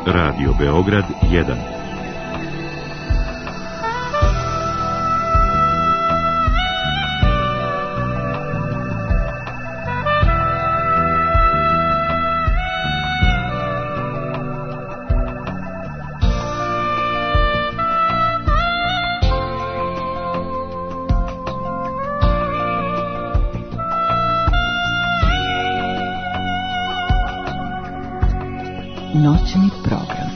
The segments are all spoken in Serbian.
Radio Beograd 1. Noćni program.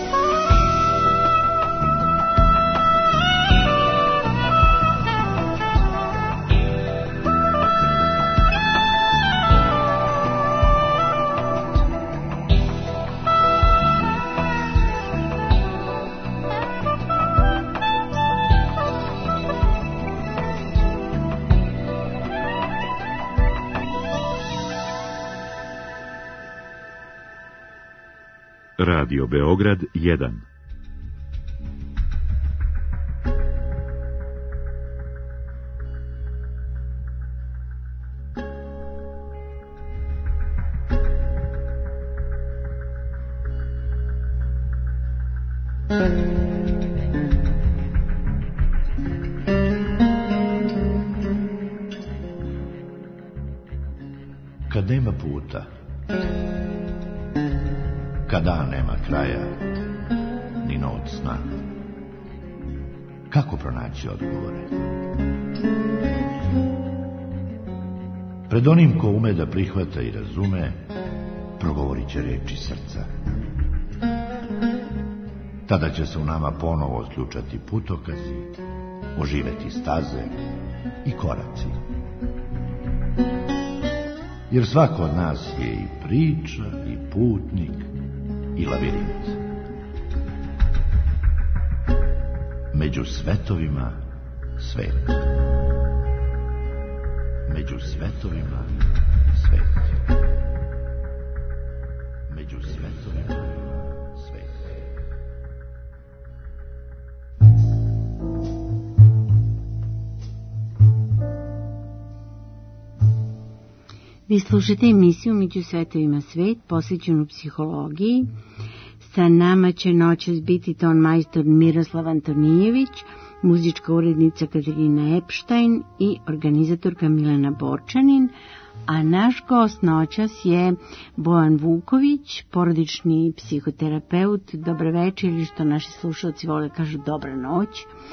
Radio Beograd 1. Kad nema puta, kad dan nema kraja, ni noć sna, kako pronaći odgovore? Pred onim ko ume da prihvata i razume, progovorit će reči srca. Tada će se u nama ponovo otključati putokazi, oživeti staze i koraci. Jer svako od nas je i priča, i putnik, i labirint. Među svetovima svet. Među svetovima svet. Među svetovima svet. Vi slušate emisiju Među svetovima svet, posvećenu psihologiji. Sa nama će noćas biti ton majstor Miroslav Antonijević, muzička urednica Katarina Epštajn i organizatorka Milena Borčanin, a naš gost noćas je Bojan Vuković, porodični psihoterapeut. Dobra večer, ili što naši slušalci vole kažu dobra noć.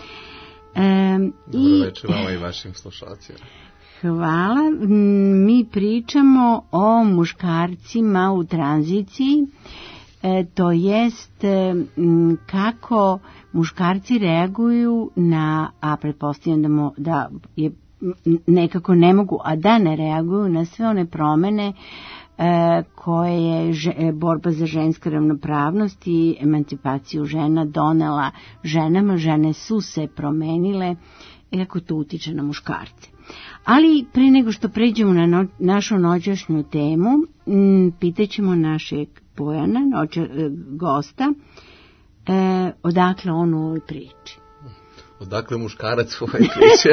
Dobro večer vama i vašim slušalcima. Hvala. Mi pričamo o muškarcima u tranziciji, to jest kako muškarci reaguju na, a pretpostavljam da je nekako ne mogu, a da ne reaguju na sve one promene koje je borba za žensku ravnopravnost i emancipaciju žena donela ženama. Žene su se promenile i kako to utiče na muškarce. Ali pre nego što pređemo na našu noćašnju temu, pitaćemo našeg Bojana, gosta, odakle on u ovoj priči. Odakle muškarac u ovoj priči?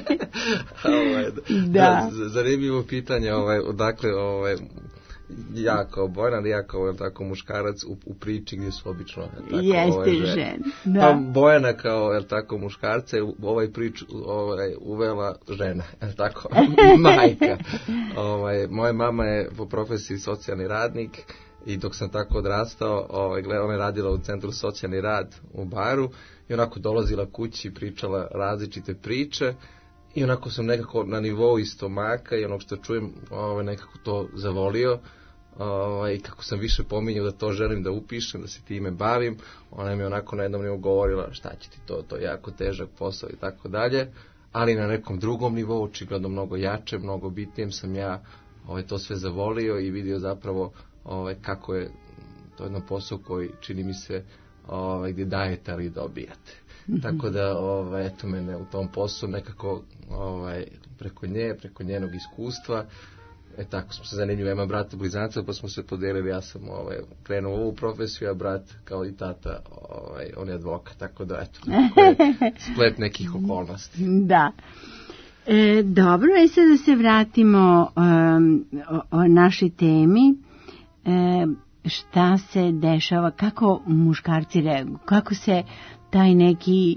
Da. Zanimljivo pitanje, odakle ja kao Bojan, ali ja kao tako muškarac u priči gdje su obično tako, jeste žene. Da. Pa Bojana kao tako muškarca je u ovaj prič uvela žena, tako majka. Moja mama je po profesiji socijalni radnik i dok sam tako odrastao, ona je radila u Centru socijalni rad u Baru i onako dolazila kući, pričala različite priče. I onako sam nekako na nivou iz stomaka i onog što čujem nekako to zavolio. I kako sam više pominjao da to želim da upišem, da se time bavim, ona mi onako na jednom nivou govorila šta će ti to je jako težak posao i tako dalje. Ali na nekom drugom nivou, očigledno mnogo jače, mnogo bitnijem, sam ja to sve zavolio i vidio zapravo kako je to jedan posao koji čini mi se gdje dajete ali dobijate. Tako da, eto mene u tom poslu nekako preko njenog iskustva, tako smo se zanimljivi, ima brata blizanca, pa smo se podelili, ja sam krenuo u ovu profesiju, a brat kao i tata, on je advokat, tako da, eto, splet nekih okolnosti. Da. Dobro, sad da se vratimo o našoj temi. šta se dešava, kako muškarci reaguju, kako se taj neki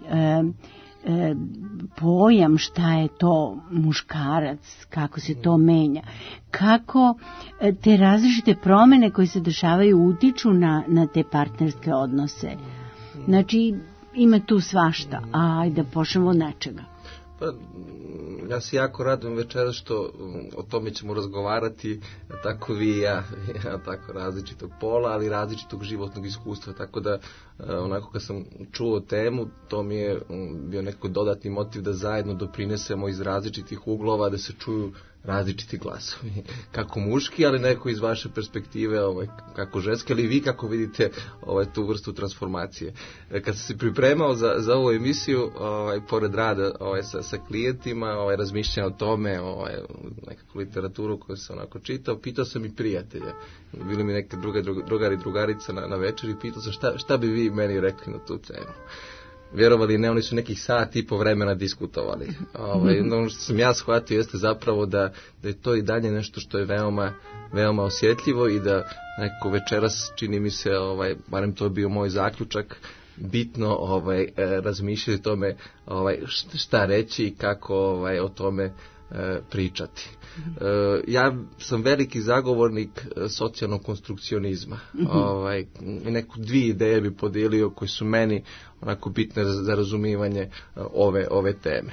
pojam šta je to muškarac, kako se to menja, kako te različite promene koje se dešavaju utiču na te partnerske odnose. Znači, ima tu svašta, ajde da počnemo od nečega. Pa, ja se jako radujem večeras što o tome ćemo razgovarati, tako vi i ja tako različitog pola, ali različitog životnog iskustva, tako da onako kad sam čuo temu, to mi je bio neko dodatni motiv da zajedno doprinesemo iz različitih uglova, da se čuju različiti glasovi, kako muški, ali neko iz vaše perspektive, kako ženski, ali vi kako vidite tu vrstu transformacije. Kad sam se pripremao za ovu emisiju, pored rada sa klijentima, razmišljao o tome, nekakvu literaturu koju sam onako čitao, pitao sam i prijatelja. Bili mi neke drugari i drugarica na večeri, pitao sam šta bi vi meni rekli na tu temu. Vjerovali ne, oni su nekih sat i po vremena diskutovali. Ono što sam ja shvatio jeste zapravo da je to i dalje nešto što je veoma osjetljivo i da neko večeras, čini mi se, barem to je bio moj zaključak, bitno razmišljati o tome šta reći i kako o tome pričati. Ja sam veliki zagovornik socijalnog konstrukcionizma. Neku dvije ideje bi podijelio koje su meni onako bitne za razumijevanje ove teme.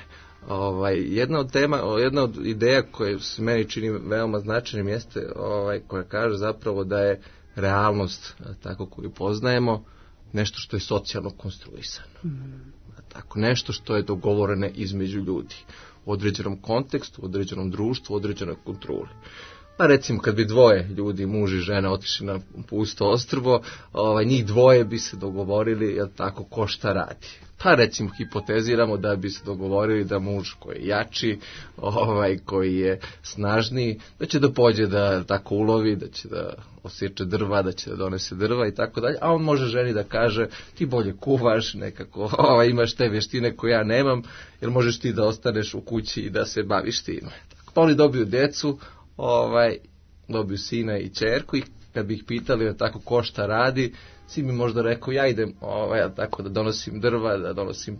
Jedna od ideja koje se meni čini veoma značajnim jeste koja kaže zapravo da je realnost tako koju poznajemo nešto što je socijalno konstruisano. Tako, nešto što je dogovoreno između ljudi u određenom kontekstu, u određenom društvu, u određenoj kulturi. Pa recimo kad bi dvoje ljudi, muž i žena, otišli na pusto ostrvo, njih dvoje bi se dogovorili, jel tako, ko šta radi. Pa recimo hipoteziramo da bi se dogovorili da muž koji je jači, koji je snažniji, da će da pođe da tako ulovi, da će da osječe drva, da će da donese drva i tako dalje, a on može ženi da kaže ti bolje kuvaš, nekako imaš te vještine koje ja nemam, jer možeš ti da ostaneš u kući i da se baviš time. Pa oni dobiju djecu, dobiju sina i ćerku i kad bi ih pitali tako ko šta radi, svi mi možda rekao ja idem tako da donosim drva, da donosim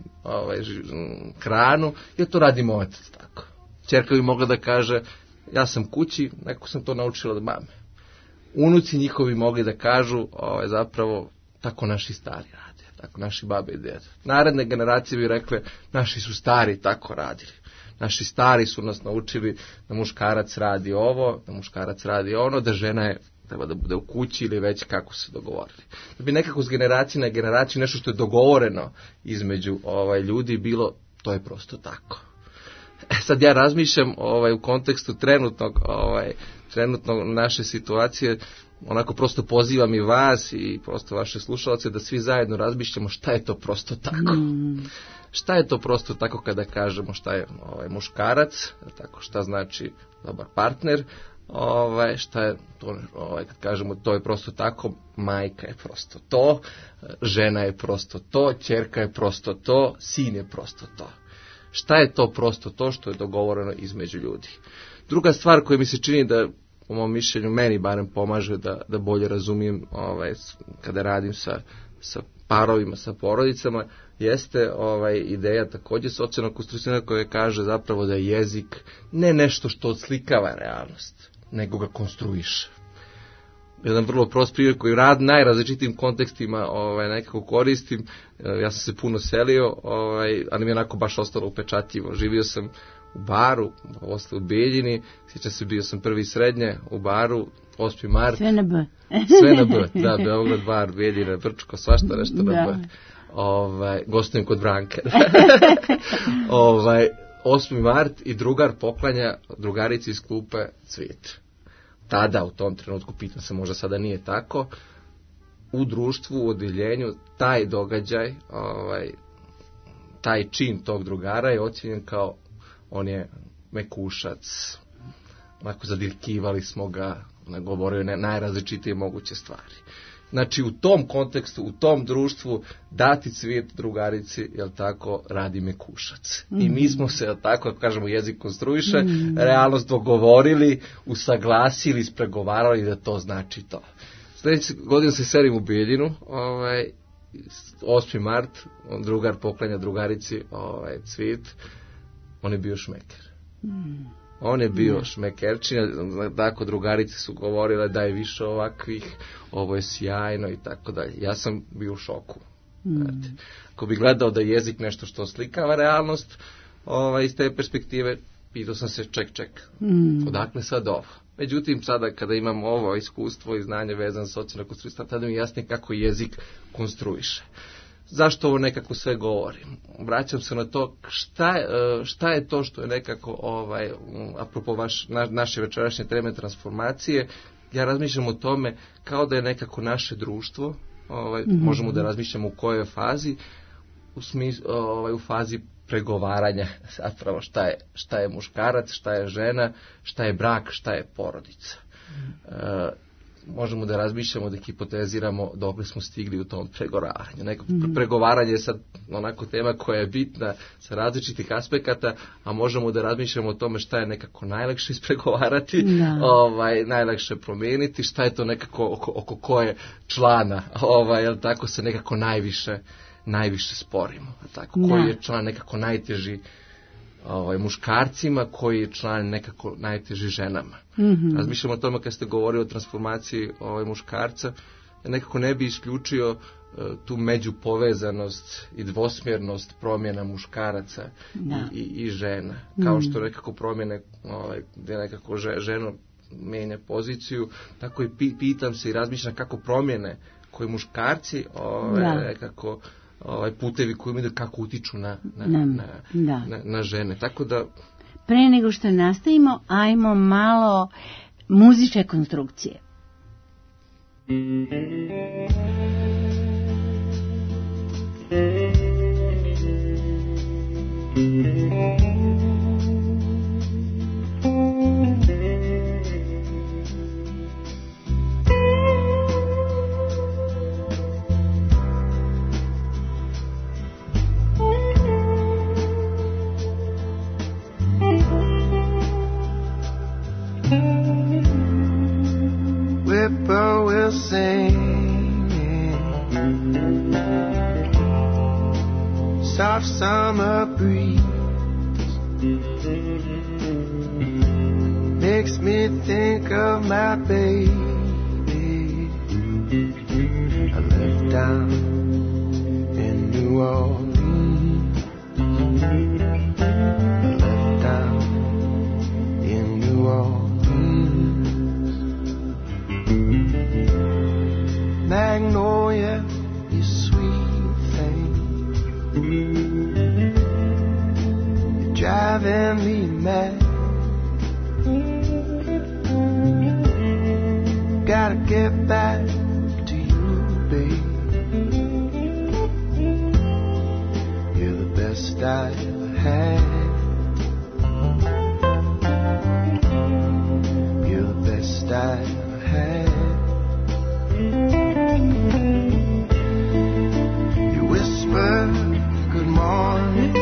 hranu, jer to radi moj otac tako. Ćerka bi mogla da kaže ja sam kući, neko sam to naučila od mame. Unuci njihovi mogli da kažu zapravo tako naši stari rade, tako naši babe i dede. Naredne generacije bi rekle naši su stari tako radili. Naši stari su nas naučili da muškarac radi ovo, da muškarac radi ono, da žena je treba da bude u kući ili već kako se dogovorili. Da bi nekako s generacije na generaciju nešto što je dogovoreno između ljudi bilo, to je prosto tako. Sad ja razmišljam u kontekstu trenutno naše situacije, onako prosto pozivam i vas i prosto vaše slušalce da svi zajedno razmišljamo šta je to prosto tako. Šta je to prosto tako kada kažemo šta je muškarac, tako šta znači dobar partner, šta je to, kad kažemo to je prosto tako, majka je prosto to, žena je prosto to, ćerka je prosto to, sin je prosto to. Šta je to prosto to što je dogovoreno između ljudi? Druga stvar koja mi se čini da, po mom mišljenju, meni barem pomaže da bolje razumijem kada radim sa parovima, sa porodicama, jeste ideja također socijalnog konstrukcija koja kaže zapravo da je jezik ne nešto što odslikava realnost, nego ga konstruiše. Jedan vrlo prost primjer koji rad najrazličitim kontekstima nekako koristim. Ja sam se puno selio, ali mi je onako baš ostalo upečatljivo. Živio sam u baru, posle u Beljini, sjećam se, bio sam prvi srednje u baru, 8. mart. Sve na B. Sve na B, da, Beograd, bar, Beljina, Brčko, svašta nešto na B. Gostujem kod Branke. 8. mart i drugar poklanja drugarici iz klupe cvijet. Tada, u tom trenutku, pitam se, možda sada nije tako, u društvu, u odjeljenju, taj događaj, taj čin tog drugara je ocijenjen kao, on je mekušac, onako zadilkivali smo ga, govorio najrazličitije moguće stvari. Znači, u tom kontekstu, u tom društvu, dati cvijet drugarici, jel tako, radi mekušac. I mi smo se, jel tako, ako kažemo jezik konstruiše, realnost dogovorili, usaglasili, ispregovarali da to znači to. Sljedeće godine se selim u Bijeljinu, 8. mart, drugar poklanja drugarici cvit, on je bio šmeker. On je bio šmekerčina, tako drugarice su govorile da je više ovakvih, ovo je sjajno i tako dalje. Ja sam bio u šoku. Ako bi gledao da je jezik nešto što oslikava realnost, iz te perspektive, pitao sam se ček, odakle sad ovo? Međutim, sada kada imam ovo iskustvo i znanje vezano za socijalnu konstrukciju, tada mi je jasnije kako jezik konstruiše. Zašto ovo nekako sve govorim? Vraćam se na to šta je to što je nekako, apropo naše večerašnje teme transformacije, ja razmišljam o tome kao da je nekako naše društvo, možemo da razmišljamo u kojoj fazi, u fazi pregovaranja, zapravo šta je muškarac, šta je žena, šta je brak, šta je porodica. Možemo da razmišljamo, da hipoteziramo dokle smo stigli u tom pregovaranju. Pregovaranje je sad onako tema koja je bitna sa različitih aspekata, a možemo da razmišljamo o tome šta je nekako najlakše ispregovarati, najlakše promijeniti, šta je to nekako oko koje člana, jel tako, se nekako najviše sporimo. Tako, koji je član nekako najteži muškarcima, koji je član nekako najteži ženama. Razmišljamo o tome kad ste govorili o transformaciji muškarca, nekako ne bi isključio tu međupovezanost i dvosmjernost promjena muškaraca i žena. Kao što nekako promjene gdje nekako ženo mijenja poziciju, tako i pitam se i razmišljam kako promjene koji muškarci nekako putevi koji imaju kako utiču na žene. Tako da... Pre nego što nastavimo, ajmo malo muzičke konstrukcije. Whippoorwill singing, soft summer breeze makes me think of my baby I left down in New Orleans. I left down in New Orleans. Magnolia, you sweet thing, you're driving me mad. Gotta get back to you, babe. You're the best I ever had. You're the best I ever had. You whisper good morning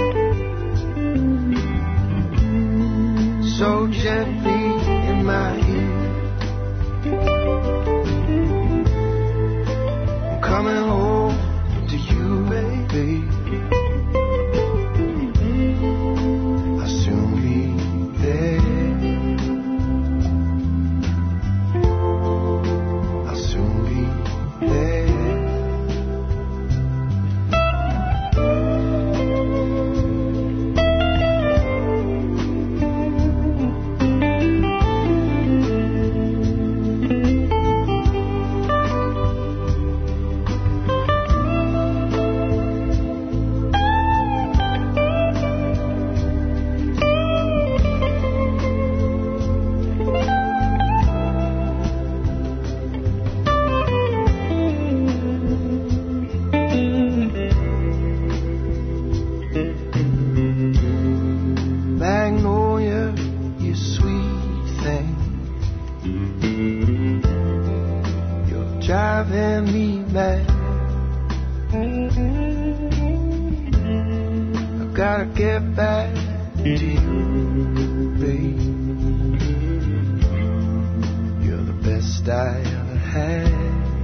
so gently in my ear. I'm coming home to you, baby. I'll soon be there. I ever had.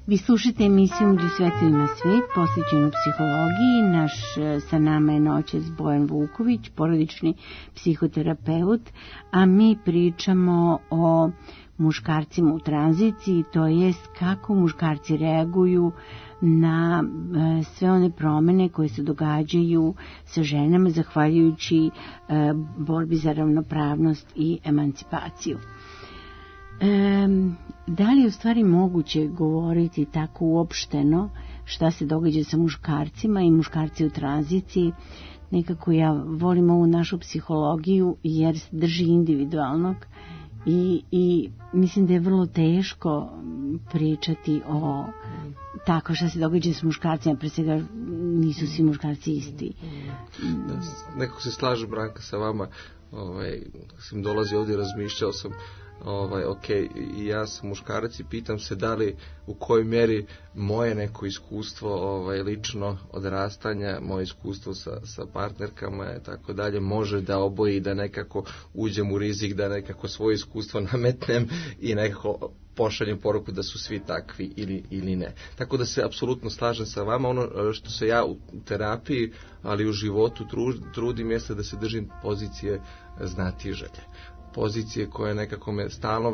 Vi slušate emisiju Među svetovima svet, posvećenu psihologiji. Sa nama je noćas Bojan Vuković, porodični psihoterapeut, a mi pričamo o muškarcima u tranziciji, to jest kako muškarci reaguju na sve one promene koje se događaju sa ženama zahvaljujući borbi za ravnopravnost i emancipaciju. Da li je u stvari moguće govoriti tako uopšteno šta se događa sa muškarcima i muškarci u tranziciji? Nekako ja volim ovu našu psihologiju jer se drži individualnog i mislim da je vrlo teško pričati o tako šta se događa s muškarcima, pre svega nisu svi muškarci isti. Nekako se slaže, Branka, sa vama. Kad sam dolazi ovdje, razmišljao sam i ja sam muškarac i pitam se da li u kojoj mjeri moje neko iskustvo lično odrastanja, moje iskustvo sa partnerkama i tako dalje može da oboji, da nekako uđem u rizik, da nekako svoje iskustvo nametnem i nekako pošaljem poruku da su svi takvi ili ne. Tako da se apsolutno slažem sa vama. Ono što se ja u terapiji, ali u životu trudim jeste da se držim pozicije znatiželje. Pozicije koja nekako me stalno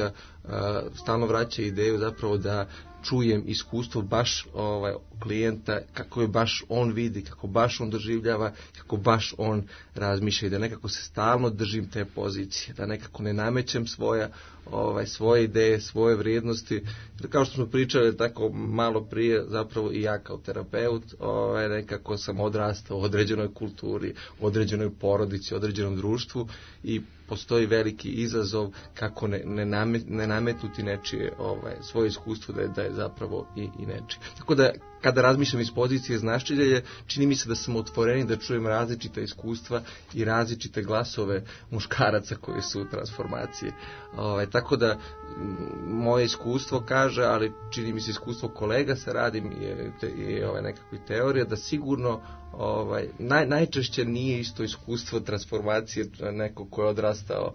vraća ideju zapravo da čujem iskustvo baš klijenta, kako je baš on vidi, kako baš on doživljava, kako baš on razmišlja i da nekako se stalno držim te pozicije, da nekako ne namećem svoje ideje, svoje vrijednosti. Kao što smo pričali tako malo prije, zapravo i ja kao terapeut nekako sam odrastao u određenoj kulturi, određenoj porodici, određenom društvu i postoji veliki izazov kako ne nametnuti nečije svoje iskustvo da je zapravo i nečije. Tako da kada razmišljam iz pozicije značitelja, čini mi se da sam otvoren da čujem različita iskustva i različite glasove muškaraca koji su u transformaciji. Tako da moje iskustvo kaže, ali čini mi se iskustvo kolega sa radim i nekakve teorije, da sigurno najčešće nije isto iskustvo transformacije nekog ko je odrastao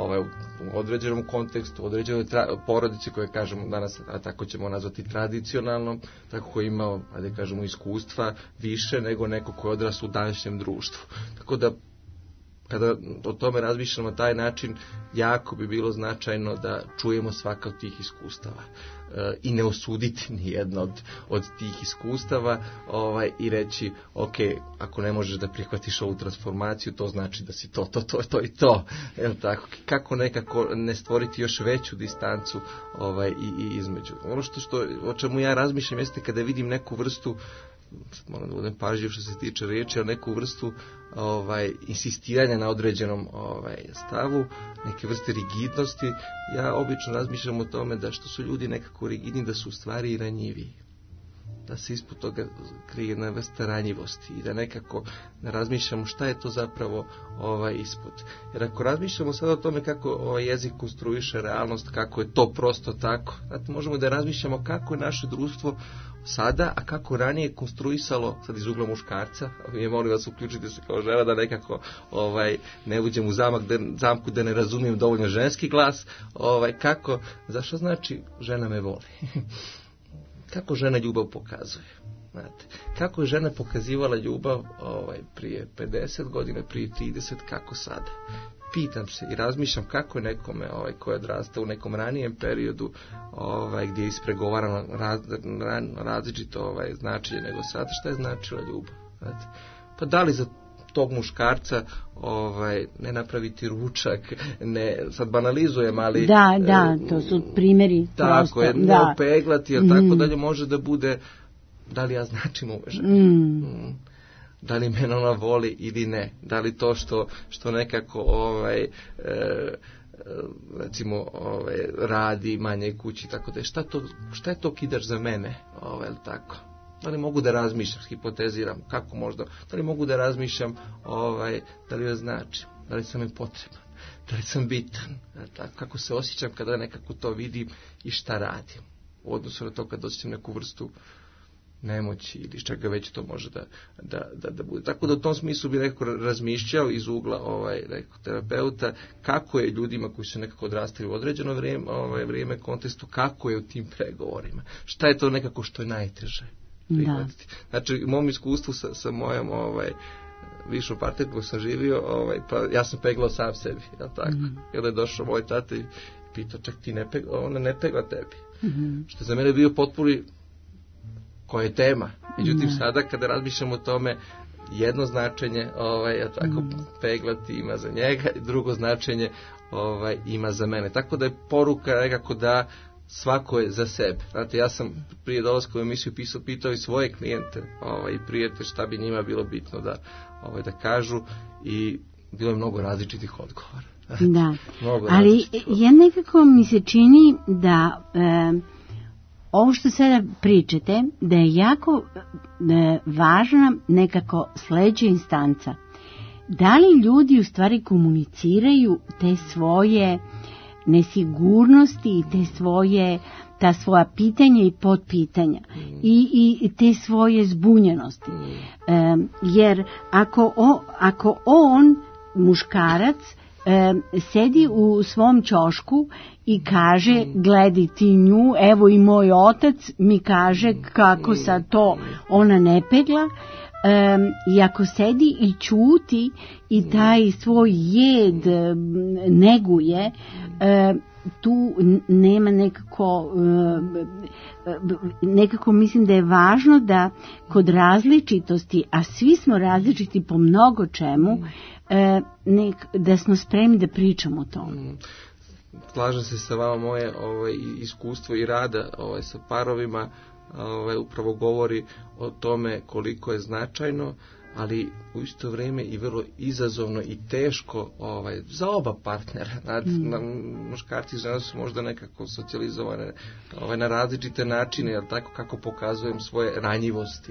u određenom kontekstu, u određenoj porodici koje kažemo danas, a tako ćemo nazvati tradicionalnom, tako koji imao, da kažemo, iskustva više nego neko ko je odrastao u današnjem društvu. Tako da kada o tome razmišljamo na taj način, jako bi bilo značajno da čujemo svaka od tih iskustava i ne osuditi nijedno od tih iskustava i reći, ok, ako ne možeš da prihvatiš ovu transformaciju, to znači da si to i to. Tako? Kako nekako ne stvoriti još veću distancu i između. Ono o čemu ja razmišljam jeste kada vidim neku vrstu, moram da budem pažljiv što se tiče riječi, ali neku vrstu insistiranja na određenom stavu, neke vrste rigidnosti. Ja obično razmišljam o tome da što su ljudi nekako rigidni, da su u stvari i ranjiviji. Da se ispod toga krije jedna vrsta ranjivosti i da nekako ne razmišljamo šta je to zapravo ispod. Jer ako razmišljamo sad o tome kako jezik konstruiše realnost, kako je to prosto tako, znate, možemo da razmišljamo kako je naše društvo sada, a kako ranije konstruisalo, sad iz ugla muškarca, ja molim vas uključite se kao žena da nekako ne uđem u zamku da ne razumijem dovoljno ženski glas, zašto znači žena me voli. Kako žena ljubav pokazuje. Znate, kako je žena pokazivala ljubav prije 50 godina, prije 30, kako sada. Pitam se i razmišljam kako je nekome koji je odrastao u nekom ranijem periodu gdje je ispregovarano različito značenje nego sad, šta je značila ljubav. Znate? Pa da li za tog muškarca ne napraviti ručak, ne, sad banalizujem, ali da, to su primjeri tako prosto, je, ne opeglati, jer tako dalje može da bude, da li ja značim ove žene, da li mene ona voli ili ne, da li to što nekako recimo radi manje kući, tako da šta je to kidaš za mene, tako. Da li mogu da razmišljam, hipoteziram, kako možda, da li mogu da razmišljam, da li joj značim, da li sam im potreban, da li sam bitan, tako, kako se osjećam kada nekako to vidim i šta radim. U odnosu na to kad osjećam neku vrstu nemoći ili čega već to može da bude. Tako da u tom smislu bi nekako razmišljao iz ugla nekako terapeuta kako je ljudima koji su nekako odrastali u određeno vrijeme kontekstu, kako je u tim pregovorima. Šta je to nekako što je najteže prihvatiti. Znači, u mom iskustvu sa mojom višom partnerkom sam živio, pa ja sam peglao sam sebi, jel tako? I onda je došao moj tata i pitao, čak ti ona ne pegla tebi. Što za mene je bio potpuni koja je tema. Međutim, sada kada razmišljam o tome, jedno značenje tako peglati ima za njega i drugo značenje ima za mene. Tako da je poruka nekako da svako je za sebe. Znate, ja sam prije dolaska u emisiju pitao i svoje klijente i prijatelje šta bi njima bilo bitno da kažu i bilo je mnogo različitih odgovora. Da, ali ja nekako mi se čini da ovo što sada pričate, da je jako važna nekako sljedeća instanca. Da li ljudi u stvari komuniciraju te svoje nesigurnosti i ta svoja pitanja i potpitanja i te svoje zbunjenosti. Jer ako on, muškarac, sedi u svom ćošku i kaže, gledaj ti nju, evo i moj otac mi kaže kako sad to ona ne pegla, i ako sedi i ćuti i taj svoj jed neguje, tu nema nekako mislim da je važno da kod različitosti, a svi smo različiti po mnogo čemu, da smo spremni da pričamo o tome. Slažem se sa vama, moje iskustvo i rada sa parovima upravo govori o tome koliko je značajno, ali u isto vrijeme i vrlo izazovno i teško za oba partnera. Muškarci i žene su možda nekako socijalizovane na različite načine, jel tako, kako pokazujem svoje ranjivosti,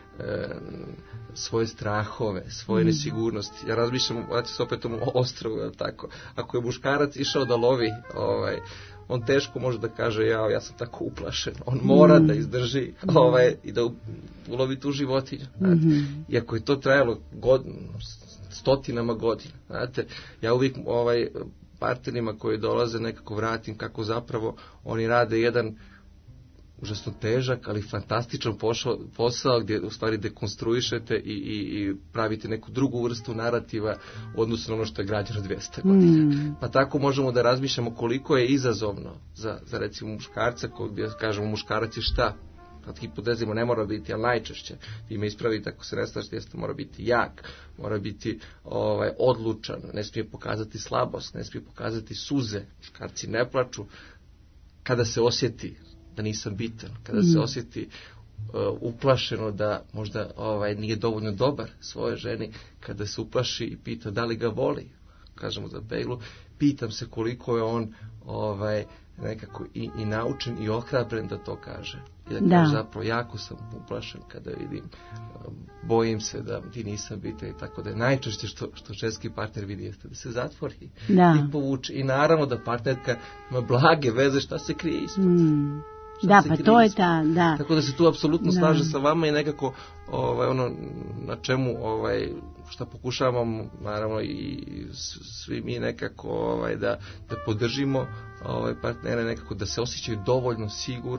svoje strahove, svoje nesigurnosti. Ja razmišljam, se opet o ostrvu, jel tako. Ako je muškarac išao da lovi, on teško može da kaže ja sam tako uplašen. On mora da izdrži i da ulovi tu životinju. Iako je to trajalo stotinama godina. Znate, ja uvijek partnerima koji dolaze nekako vratim kako zapravo oni rade jedan užasno težak, ali fantastičan posao gdje u stvari dekonstruišete i pravite neku drugu vrstu narativa u odnosu na ono što je građeno 200 godina. Pa tako možemo da razmišljamo koliko je izazovno za recimo muškarca, gdje kažemo muškarac je šta? Kad hipotezimo ne mora biti, ali najčešće vi me ispravite ako se ne slažete, mora biti jak, mora biti odlučan, ne smije pokazati slabost, ne smije pokazati suze. Muškarci ne plaču kada se osjeti da nisam bitan, kada se osjeti uplašeno da možda nije dovoljno dobar svojoj ženi, kada se uplaši i pita da li ga voli, kažemo za peglu, pitam se koliko je on nekako i naučen i ohrabren da to kaže. I da kaže zapravo jako sam uplašen kada vidim, bojim se da ti nisam bitan i tako da je najčešće što ženski partner vidi jeste da se zatvori i povuče. I naravno da partnerka ima blage veze šta se krije ispod. Da, pa to je ta, da. Tako da se tu apsolutno slaže sa vama i nekako ono na čemu šta pokušavamo naravno i svi mi nekako da podržimo partnere nekako da se osjećaju dovoljno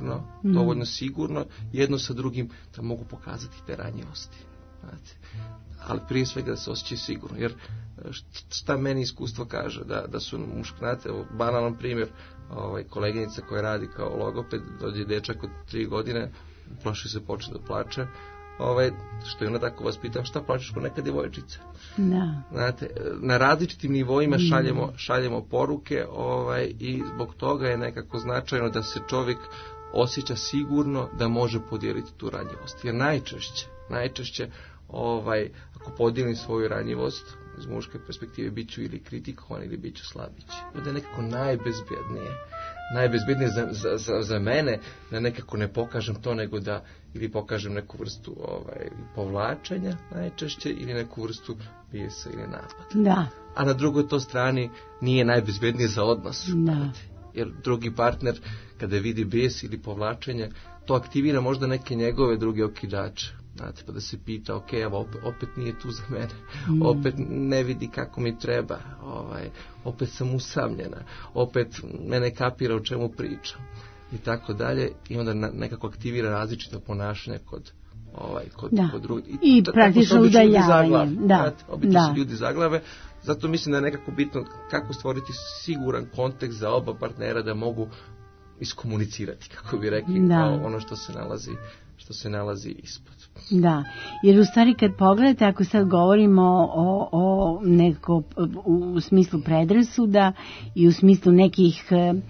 sigurno jedno sa drugim da mogu pokazati te ranjivosti. Znate. Ali prije svega da se osjećaju sigurno, jer šta meni iskustvo kaže, da su muškarci, banalan primjer, koleginica koja radi kao logoped, dođe dečak od 3 godine, plaši se, počne da plače, što je ona tako vas pitam, šta plačeš ko neka djevojčica? Da. Znate, na različitim nivoima šaljemo poruke i zbog toga je nekako značajno da se čovjek osjeća sigurno da može podijeliti tu ranjivost. Jer najčešće ako podijelim svoju ranjivost iz muške perspektive bit ću ili kritikovan ili bit ću slabić. To je nekako najbezbjednije za mene da nekako ne pokažem to nego da ili pokažem neku vrstu povlačenja najčešće ili neku vrstu bijesa ili napada. Da. A na drugoj to strani nije najbezbjednije za odnos. Da. jer drugi partner kada vidi bes ili povlačenje, to aktivira možda neke njegove druge okidače. Znate, pa da se pita, ok, evo, opet nije tu za mene, opet ne vidi kako mi treba, opet sam usamljena, opet mene kapira o čemu pričam i tako dalje, i onda nekako aktivira različita ponašanja kod drugih. I praktično udaljavanje. Obično se ljudi zaglave, zato mislim da je nekako bitno kako stvoriti siguran kontekst za oba partnera da mogu iskomunicirati, kako bi rekli, kao ono što se nalazi ispod. Da, jer u stvari kad pogledate, ako sad govorimo o nekako u smislu predrasuda i u smislu nekih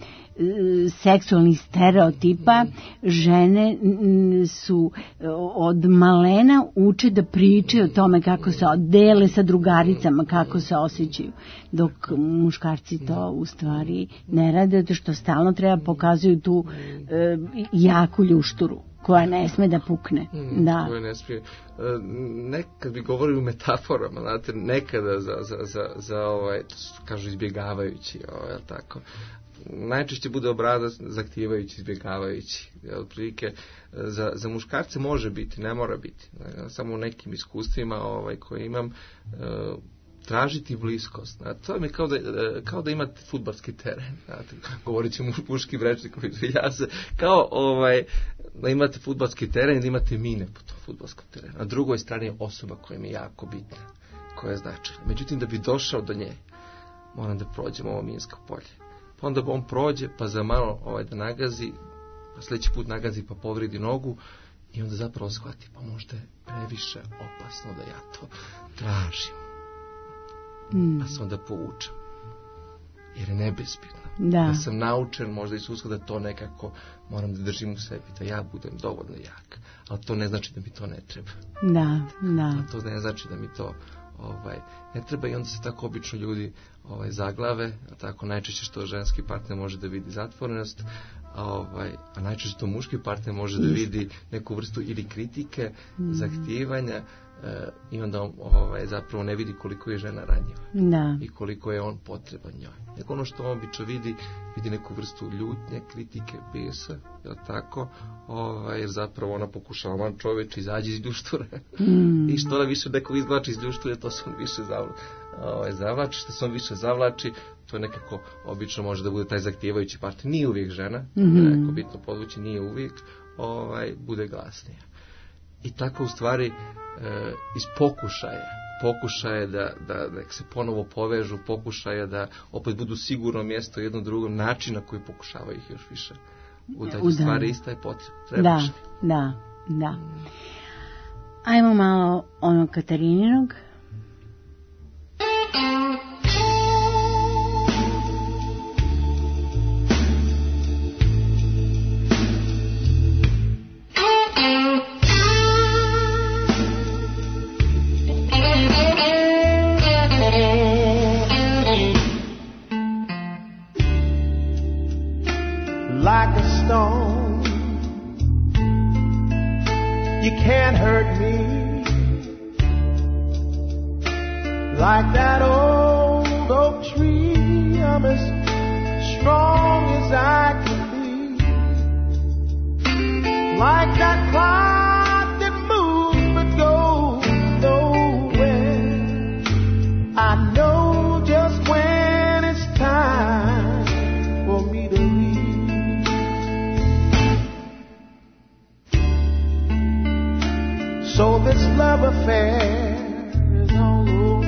seksualnih stereotipa, žene su od malena uče da pričaju o tome kako se dele sa drugaricama, kako se osjećaju, dok muškarci to u stvari ne rade, zato što stalno treba pokazuju tu jaku ljušturu koja ne sme da pukne. Da. Koja ne smije. Nekad bi govorili u metaforama, znate, nekada za kažu izbjegavajući, tako. Najčešće bude obrazac zahtijevajući, izbjegavajući. Otprilike za muškarce može biti, ne mora biti. Samo u nekim iskustvima koje imam, tražiti bliskost. To je kao da imate fudbalski teren. Govorit ćemo muškim rečnikom, kao da imate fudbalski teren i da imate mine po tom fudbalskom terenu. Na drugoj strani je osoba koja mi je jako bitna, koja je značajna. Međutim, da bi došao do nje, moram da prođem ovo minsko polje. Pa onda on prođe, pa za malo da nagazi, pa sljedeći put nagazi pa povredi nogu i onda zapravo shvati, pa možda je previše opasno da ja to tražim. Pa se onda povučem. Jer je nebezbitno. Da sam naučen možda iz uska da to nekako moram da držim u sebi, da ja budem dovoljno jak. Ali to ne znači da mi to ne treba. Da. A to ne znači da mi to ne treba, i onda se tako obično ljudi zaglave, tako najčešće što ženski partner može da vidi zatvorenost, a najčešće to muški partner može da vidi neku vrstu ili kritike, zahtijevanja, i onda on zapravo ne vidi koliko je žena ranjiva i koliko je on potreban njoj. Nego ono što on obično vidi neku vrstu ljutnje, kritike, besa, tako, jer zapravo ona pokušava, man čoveč, izađi iz ljušture. I što ona više nekog izvlači iz ljušture, to se on više zavlači. Što se on više zavlači, to je nekako obično može da bude taj zahtijevajući partner. Nije uvijek žena, neko bitno podvući, nije uvijek, bude glasnija. I tako u stvari iz pokušaje da se ponovo povežu, pokušaje da opet budu sigurno mjesto jedno drugom, način na koji pokušavaju ih još više udalje. Stvari ista je potreba. Da. Ajmo malo onog Katarininog. Like a stone, you can't hurt me. Like that old oak tree, I'm as strong as I can be. Like that cloud that moves but goes nowhere. I know just when it's time for me to leave. So this love affair is all over.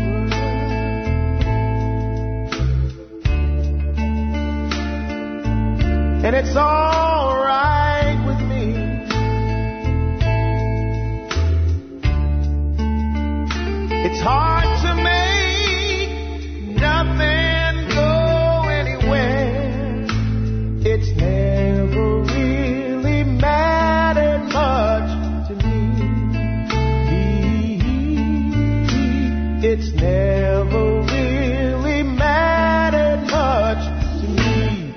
And it's all right with me. It's hard to make nothing go anywhere. It's never really mattered much to me. It's never really mattered much to me.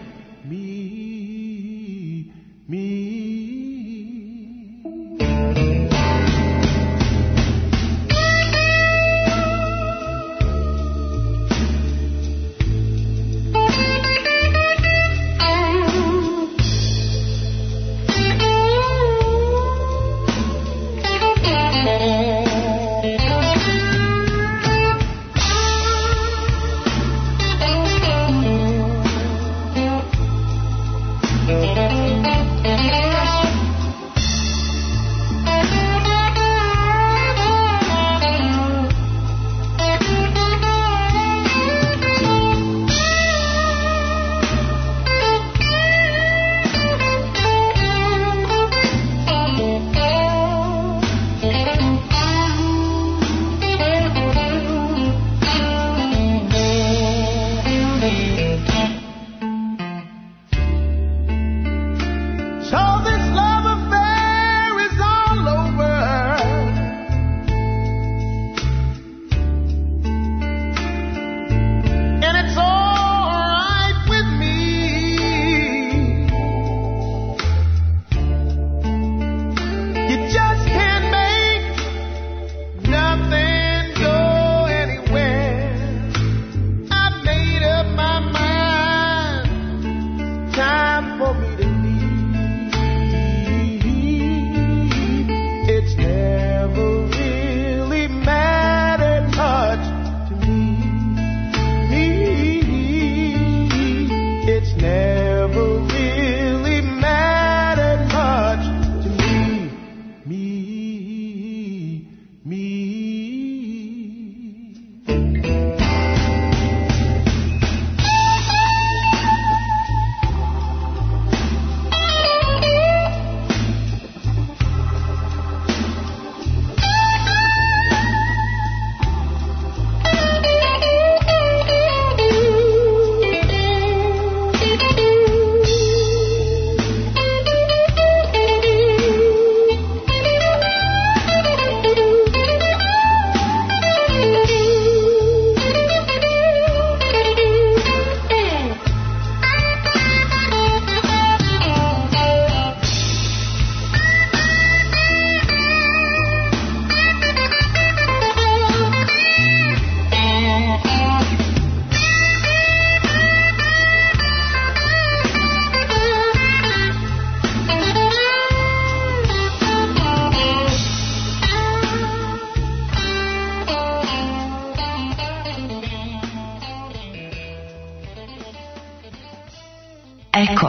Eko.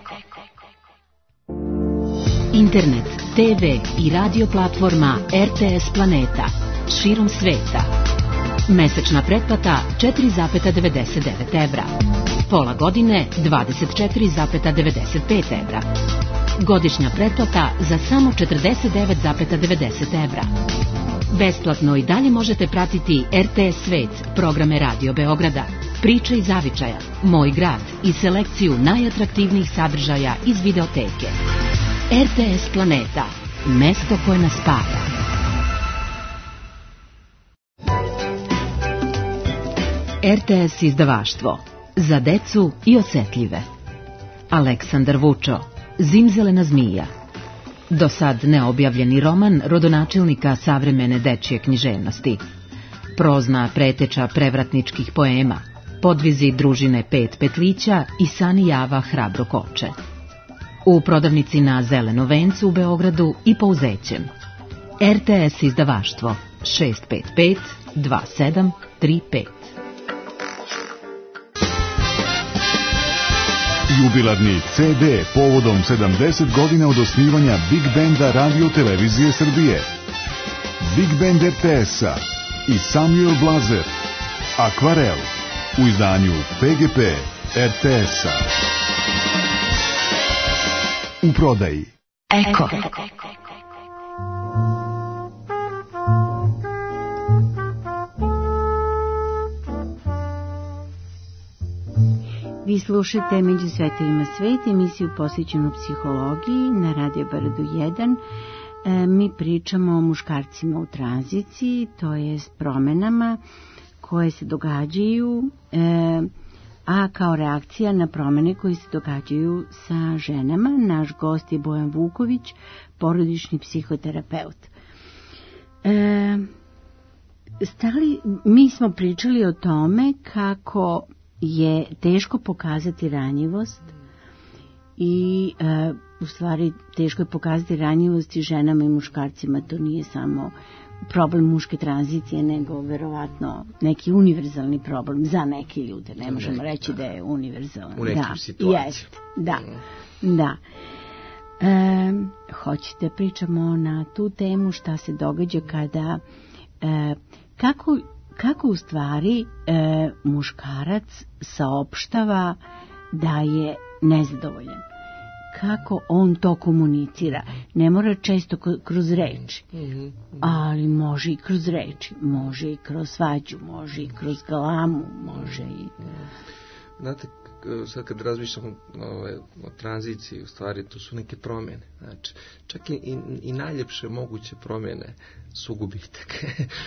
Internet, TV i radio platforma RTS Planeta širom sveta. Mesečna pretplata 4,99 evra. Pola godine 24,95 evra. Godišnja pretplata za samo 49,90 evra. Besplatno i dalje možete pratiti RTS Svet, programe Radio Beograda, Priče iz zavičaja, Moj grad i selekciju najatraktivnijih sadržaja iz videoteke. RTS Planeta, mesto koje nas spaja. RTS izdavaštvo, za decu i osetljive. Aleksandar Vučo, Zimzelena zmija. Do sad neobjavljeni roman rodonačelnika savremene dečje književnosti. Prozna preteča prevratničkih poema, podvizi družine Pet petlića i Sani Java hrabro koče. U prodavnici na Zeleno vencu u Beogradu i Pouzećem. RTS izdavaštvo 655 2735. Jubilarni CD povodom 70 godina od osnivanja Big Benda Radio Televizije Srbije. Big Band RTS-a i Samuel Blazer. Akvarel u izdanju PGP RTS-a. U prodaji. Eko. Vi slušate Među svetovima svet, emisiju posvećenu psihologiji na Radio Beogradu 1. Mi pričamo o muškarcima u tranziciji, to jest promenama koje se događaju, a kao reakcija na promene koje se događaju sa ženama. Naš gost je Bojan Vuković, porodični psihoterapeut. Mi smo pričali o tome kako je teško pokazati ranjivost i u stvari teško je pokazati ranjivost i ženama i muškarcima. To nije samo problem muške tranzicije, nego verovatno neki univerzalni problem za neke ljude. Ne možemo reći da je univerzalan. U nekim situacijama. Da. Hoćete pričamo na tu temu, šta se događa kada kako u stvari muškarac saopštava da je nezadovoljan. Kako on to komunicira. Ne mora često kroz reči, ali može i kroz reči, može i kroz svađu, može i kroz galamu, može i... Znate, sad kad razmišljam o tranziciji, u stvari to su neke promjene. Znači, čak i najljepše moguće promjene su gubitak.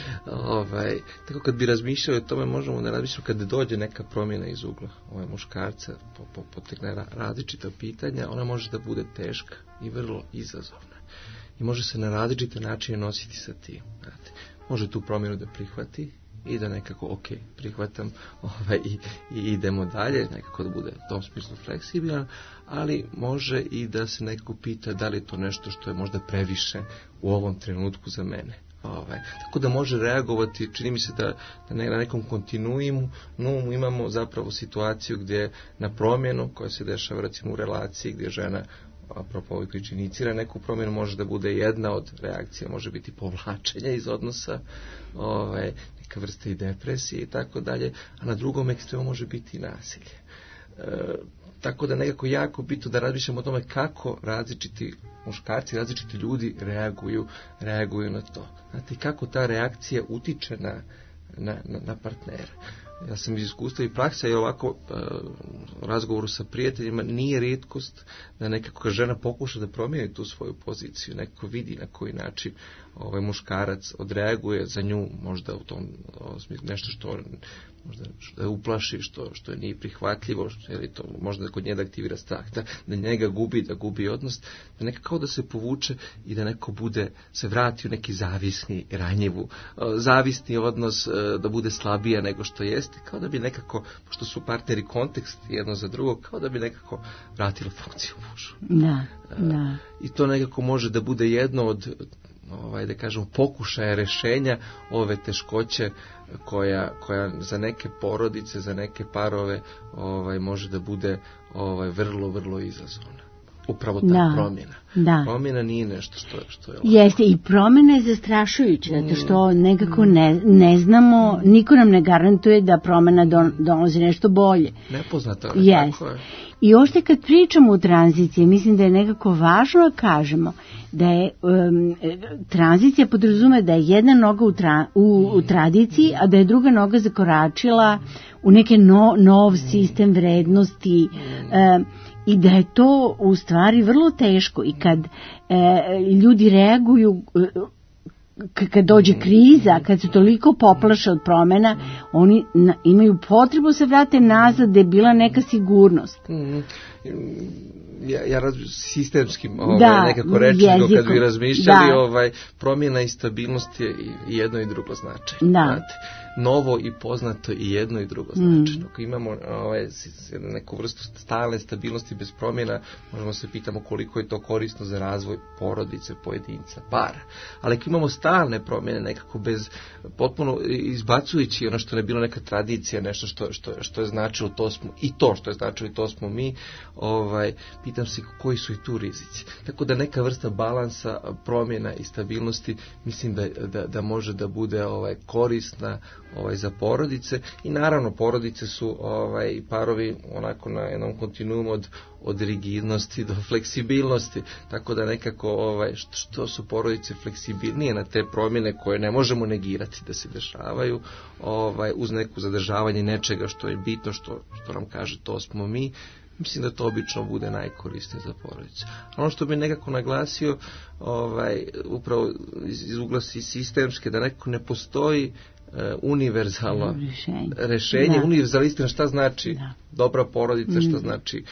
Tako kad bi razmišljali o tome, možemo da razmišljamo kad dođe neka promjena iz ugla muškarca, potekne različita pitanja, ona može da bude teška i vrlo izazovna. I može se na različite načine nositi sa tim. Znate, može tu promjenu da prihvati i da nekako prihvatam i idemo dalje, nekako da bude u tom smislu fleksibilan, ali može i da se nekako pita da li je to nešto što je možda previše u ovom trenutku za mene. Tako da može reagovati, čini mi se da na nekom kontinuimu imamo zapravo situaciju gdje na promjenu koja se dešava recimo u relaciji gdje žena apropo inicira neku promjenu, može da bude jedna od reakcija, može biti povlačenje iz odnosa, neka vrsta i depresije i tako dalje, a na drugom ekstremu može biti i nasilje. Tako da nekako jako bitno da razmišljamo o tome kako različiti muškarci, različiti ljudi reaguju na to. Znate, kako ta reakcija utiče na partnera. Ja sam iz iskustva i praksa i ovako u razgovoru sa prijateljima nije rijetkost da nekako žena pokuša da promijeni tu svoju poziciju, nekako vidi na koji način muškarac odreaguje za nju, možda u tom nešto što možda što je uplaši, što je nije prihvatljivo, ili to možda kod nje da aktivira strah, da njega gubi, da gubi odnos, da nekako kao da se povuče i da neko se vrati u neki zavisni, ranjivu, zavisni odnos, da bude slabija nego što jeste, kao da bi nekako, pošto su partneri kontekst jedno za drugo, kao da bi nekako vratilo funkciju mužu. Da. I to nekako može da bude jedno od da kažem, pokušaja rešenja ove teškoće koja za neke porodice, za neke parove može da bude vrlo, vrlo izazovna. Upravo ta promjena. Da. Promjena nije nešto što je lako. Jeste, i promjena je zastrašujuća, zato što nekako ne znamo, niko nam ne garantuje da promjena donosi nešto bolje. Nepoznato, tako je. I ošte kad pričamo o tranziciji, mislim da je nekako važno da kažemo da je tranzicija podrazume da je jedna noga u tradiciji, a da je druga noga zakoračila u neke nov sistem vrednosti, i da je to u stvari vrlo teško i kad ljudi reaguju, kad dođe kriza, kad se toliko poplaše od promjena, oni imaju potrebu se vrate nazad da je bila neka sigurnost. Ja sistemskim nekako rečima, kad bi razmišljali, promjena i stabilnost je i jedno i drugo značajno. Znate, novo i poznato i jedno i drugo značajno. Ako imamo neku vrstu stalne stabilnosti bez promjena, možemo se pitamo koliko je to korisno za razvoj porodice, pojedinca, para. Ali ako imamo stalne promjene, nekako bez, potpuno izbacujući ono što je bilo neka tradicija, nešto što je značilo, to smo, i to što je značilo i to smo mi, pitam se koji su i tu rizici. Tako da neka vrsta balansa, promjena i stabilnosti, mislim da može da bude korisna za porodice. I naravno porodice su i parovi onako na jednom kontinuumu od rigidnosti do fleksibilnosti, tako da nekako što su porodice fleksibilnije na te promjene koje ne možemo negirati da se dešavaju, uz neko zadržavanje nečega što je bitno, što nam kaže to smo mi. Mislim da to obično bude najkorisnije za porodicu. Ono što bi nekako naglasio, upravo iz ugla sistemske, da nekako ne postoji univerzalno rešenje. Univerzalistina, šta znači dobra porodica, šta znači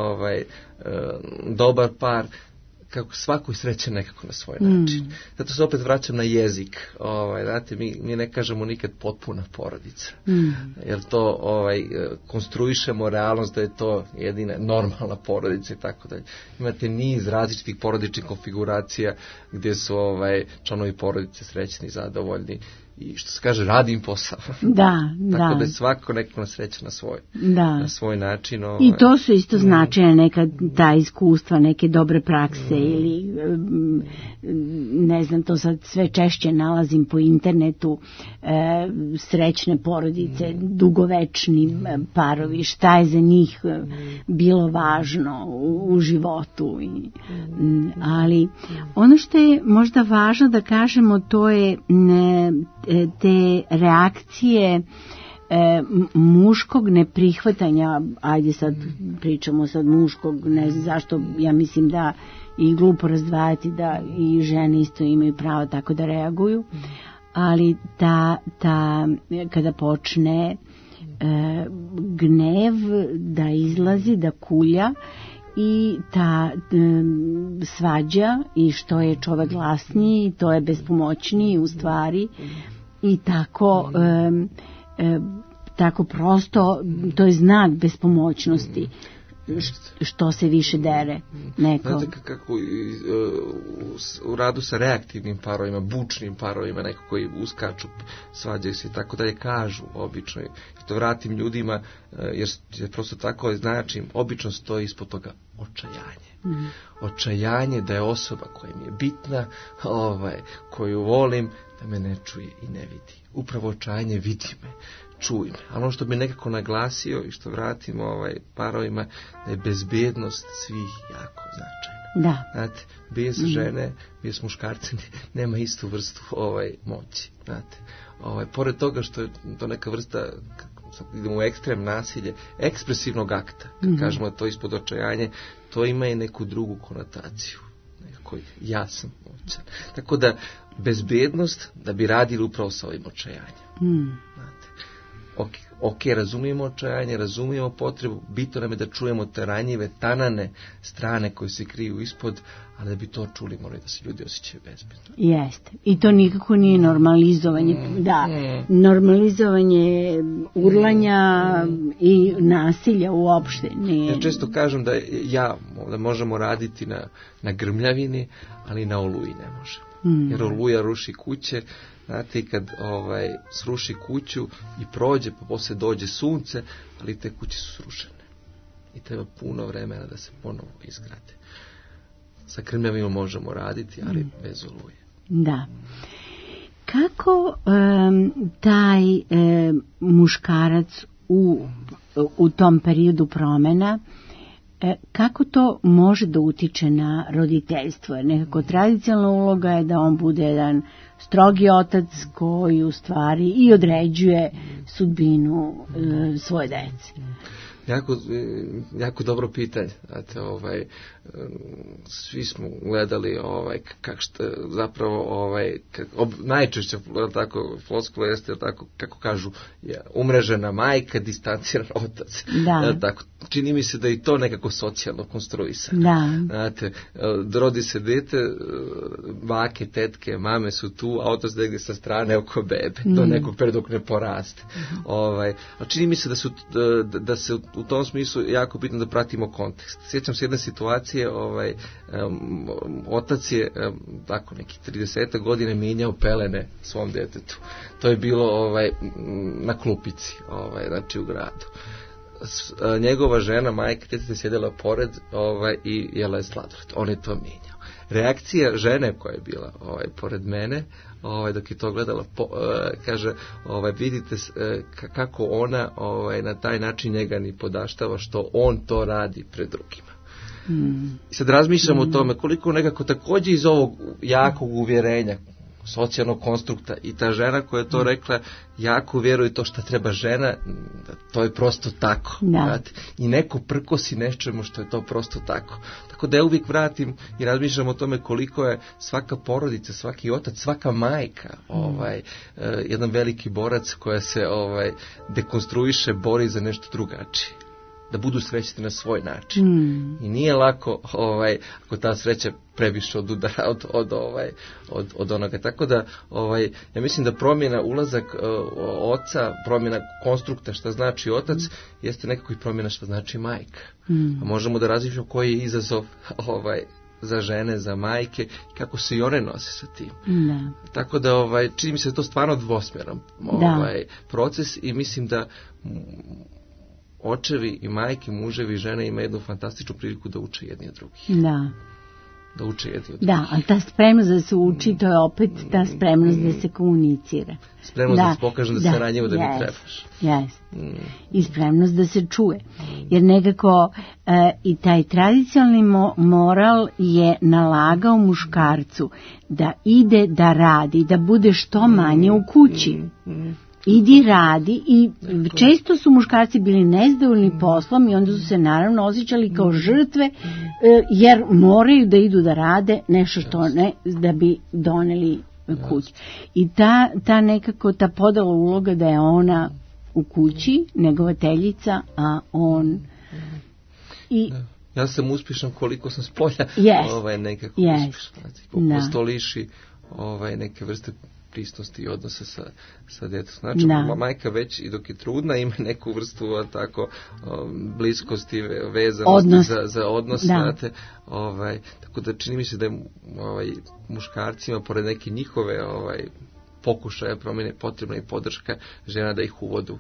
dobar par, kako svako je srećen nekako na svoj način. Zato se opet vraćam na jezik. Znate, mi ne kažemo nikad potpuna porodica. Jer to konstruišemo realnost da je to jedina normalna porodica i tako dalje. Imate niz različitih porodičnih konfiguracija gdje su članovi porodice srećni, zadovoljni i što se kaže, radim posao. Tako da je svako nekako sreće na svoj način. I to su isto značajne neka ta iskustva, neke dobre prakse ili ne znam, to sad sve češće nalazim po internetu, srećne porodice, dugovečni parovi, šta je za njih bilo važno u životu. Ali ono što je možda važno da kažemo, to je te reakcije muškog neprihvatanja, ajde sad pričamo sad muškog, ne znam zašto, ja mislim da i glupo razdvajati da i žene isto imaju pravo tako da reaguju, ali kada počne gnev da izlazi, da kulja i ta svađa i što je čovek glasniji, to je bespomoćniji u stvari i tako prosto to je znak bespomoćnosti što se više dere neko. Znate kako u radu sa reaktivnim parovima, bučnim parovima, neko koji uskaču, svađaju se i tako dalje, kažu obično, to vratim ljudima, jer prosto tako znači, obično stoji ispod toga očajanje. Očajanje da je osoba koja mi je bitna, koju volim, da me ne čuje i ne vidi. Upravo očajanje, vidi me, čuj me. Ali ono što bi nekako naglasio i što vratimo parovima, da je bezbednost svih jako značajna. Znate, bez žene, bez muškarca nema istu vrstu moći. Znate, pored toga što je to neka vrsta, idemo u ekstrem nasilje, ekspresivnog akta, kad kažemo to ispod očajanje, to ima i neku drugu konotaciju. Nekako ja sam moćan. Tako da bezbednost da bi radili upravo sa ovim očajanjem. Znate, ok, razumijemo očajanje, razumijemo potrebu, bitno nam je da čujemo te ranjive, tanane strane koje se kriju ispod, ali da bi to čuli moraju da se ljudi osjećaju bezbedno. Jeste. I to nikako nije normalizovanje. Normalizovanje urlanja i nasilja uopšte nije. Ja često kažem da možemo raditi na grmljavini, ali na oluji ne možemo. Jer oluja ruši kuće. Znate, kad sruši kuću i prođe, pa poslije dođe sunce, ali te kuće su srušene. I treba puno vremena da se ponovo izgrade. Sa grmljavinom možemo raditi, ali bez oluje. Da. Kako taj muškarac u tom periodu promjena, kako to može da utiče na roditeljstvo? Jer nekako tradicionalna uloga je da on bude jedan strogi otac koji u stvari i određuje sudbinu svoje dece. Jako dobro pitanje. Znate, svi smo gledali najčešće tako floskula jeste tako kako kažu umrežena majka, distanciran otac. Tako, čini mi se da i to nekako socijalno konstruisano. Znate, rodi se dete, bake, tetke, mame su tu, a otac negdje sa strane oko bebe, do nekog dok ne poraste. Čini mi se da se u tom smislu jako bitno da pratimo kontekst. Sjećam se jedne situacije, otac je tako nekih 30 godina mijenjao pelene svom djetetu. To je bilo na klupici, znači u gradu. Njegova žena, majka djeteta, sjedila pored i jela je sladoled. On je to mijenjao. Reakcija žene koja je bila pored mene, dok je to gledala, kaže, vidite kako ona na taj način njega ni podaštava što on to radi pred drugima. I sad razmišljam o tome koliko nekako također iz ovog jakog uvjerenja, socijalnog konstrukta i ta žena koja je to rekla jako vjeruje to što treba žena, to je prosto tako. I neko prkosi nečemu što je to prosto tako. Tako da ja uvijek vratim i razmišljam o tome koliko je svaka porodica, svaki otac, svaka majka jedan veliki borac koja se dekonstruiše, bori za nešto drugačije. Da budu srećni na svoj način. I nije lako ako ta sreća previše odudara od onoga. Tako da ja mislim da promjena ulazak oca, promjena konstrukta šta znači otac, jeste nekako i promjena šta znači majka. A možemo da razmišljamo koji je izazov za žene, za majke, kako se i one nose sa tim. Tako da čini mi se da to stvarno dvosmjeran proces i mislim da očevi i majke, muževi i žene imaju jednu fantastičnu priliku da uče jedni od drugih. Da uče jedni od drugih. Da, ali ta spremnost da se uči, to je opet ta spremnost da se komunicira. Spremnost da se pokaže da se ranjivo da mi trebaš. I spremnost da se čuje. Jer nekako i taj tradicionalni moral je nalagao muškarcu da ide da radi, da bude što manje u kući. Idi radi i često su muškarci bili nezadovoljni poslom i onda su se naravno osjećali kao žrtve jer moraju da idu da rade nešto što ne da bi doneli kući. I ta nekako ta podela uloga da je u kući, negovateljica, a on ja sam uspješan koliko sam s polja nekako uspješan. Koliko to liši neke vrste prisnosti i odnose sa djetom. Znači, majka već i dok je trudna ima neku vrstu tako bliskosti, vezanosti za odnos. Znate, tako da čini mi se da je muškarcima, pored neke njihove pokušaja promjene potrebna i podrška žena da ih uvedu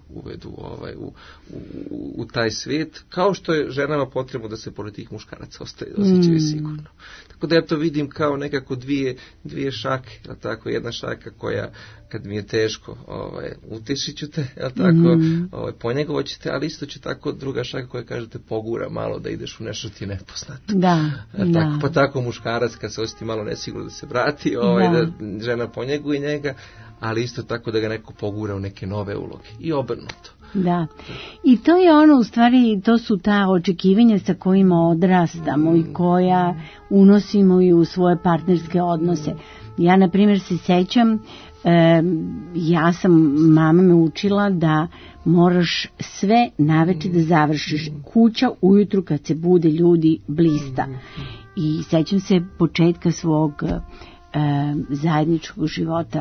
u taj svijet, kao što je ženama potrebno da se pored tih muškaraca osjećaju sigurno. Tako da ja to vidim kao nekako dvije šake, tako, jedna šaka koja kad mi je teško, utešit ću te, tako, ponjegovo ćete, ali isto će tako druga šaka koja kažete pogura malo da ideš u nešto ti nepoznato. Tako, pa tako muškarac kad se osjeti malo nesigurno da se vrati, da žena ponjeguje njega, ali isto tako da ga neko pogura u neke nove uloge i obrnuto. Da, i to je u stvari, to su ta očekivanja sa kojima odrastamo i koja unosimo i u svoje partnerske odnose. Ja, na primjer, se sećam Mama me učila da moraš sve naveče da završiš. Kuća ujutru kad se bude ljudi blista. I sećam se početka svog zajedničkog života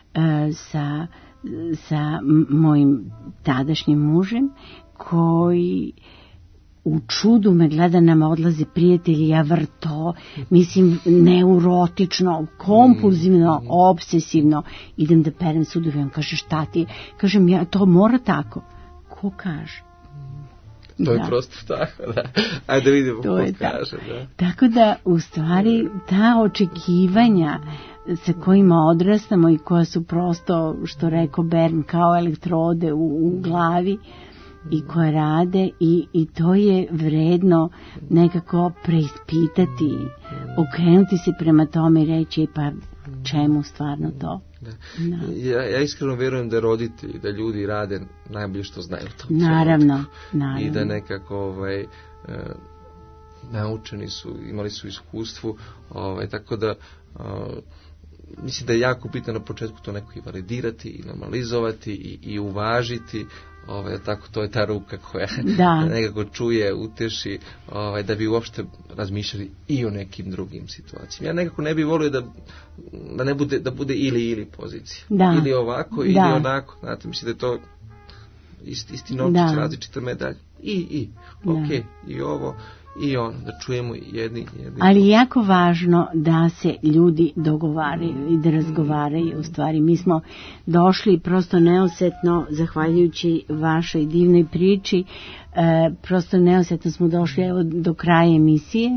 sa mojim tadašnjim mužem, koji u čudu me gleda, nam odlaze prijatelji, ja vrto, mislim, neurotično, kompulzivno, obsesivno, idem da perem sudove, on kaže, šta ti je? Kažem, ja, to mora tako. Ko kaže? To je prosto tako, da. Ajde vidimo ko kaže, da. Tako da, u stvari, ta očekivanja sa kojima odrastamo i koja su prosto, što rekao Bern, kao elektrode u glavi, i koje rade i to je vredno nekako preispitati, okrenuti se prema tome i reći, pa čemu stvarno to? Da. Ja iskreno vjerujem da roditelji, da ljudi rade najbolje što znaju u tom naravno. I da nekako naučeni su, imali su iskustvu, tako da mislim da je jako bitno na početku to neko i validirati i normalizovati i uvažiti, tako to je ta ruka koja nekako čuje, uteši, da bi uopšte razmišljali i o nekim drugim situacijama. Ja nekako ne bih volio da bude ili pozicija. Ili ovako, ili onako. Znate, mislim da je to isti novčić, različita medalja. I ovo, i ono, da čujemo jedni. Ali jako važno da se ljudi dogovaraju i da razgovaraju. U stvari, mi smo došli prosto neosetno, zahvaljujući vašoj divnoj priči, prosto neosetno smo došli do kraja emisije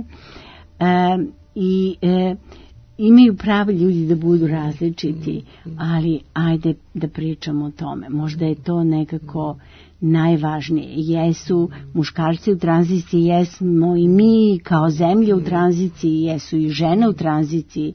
i imaju pravo ljudi da budu različiti, ali ajde da pričamo o tome. Možda je to nekako najvažnije. Jesu muškarci u tranziciji, jesmo i mi kao zemlje u tranziciji, jesu i žene u tranziciji,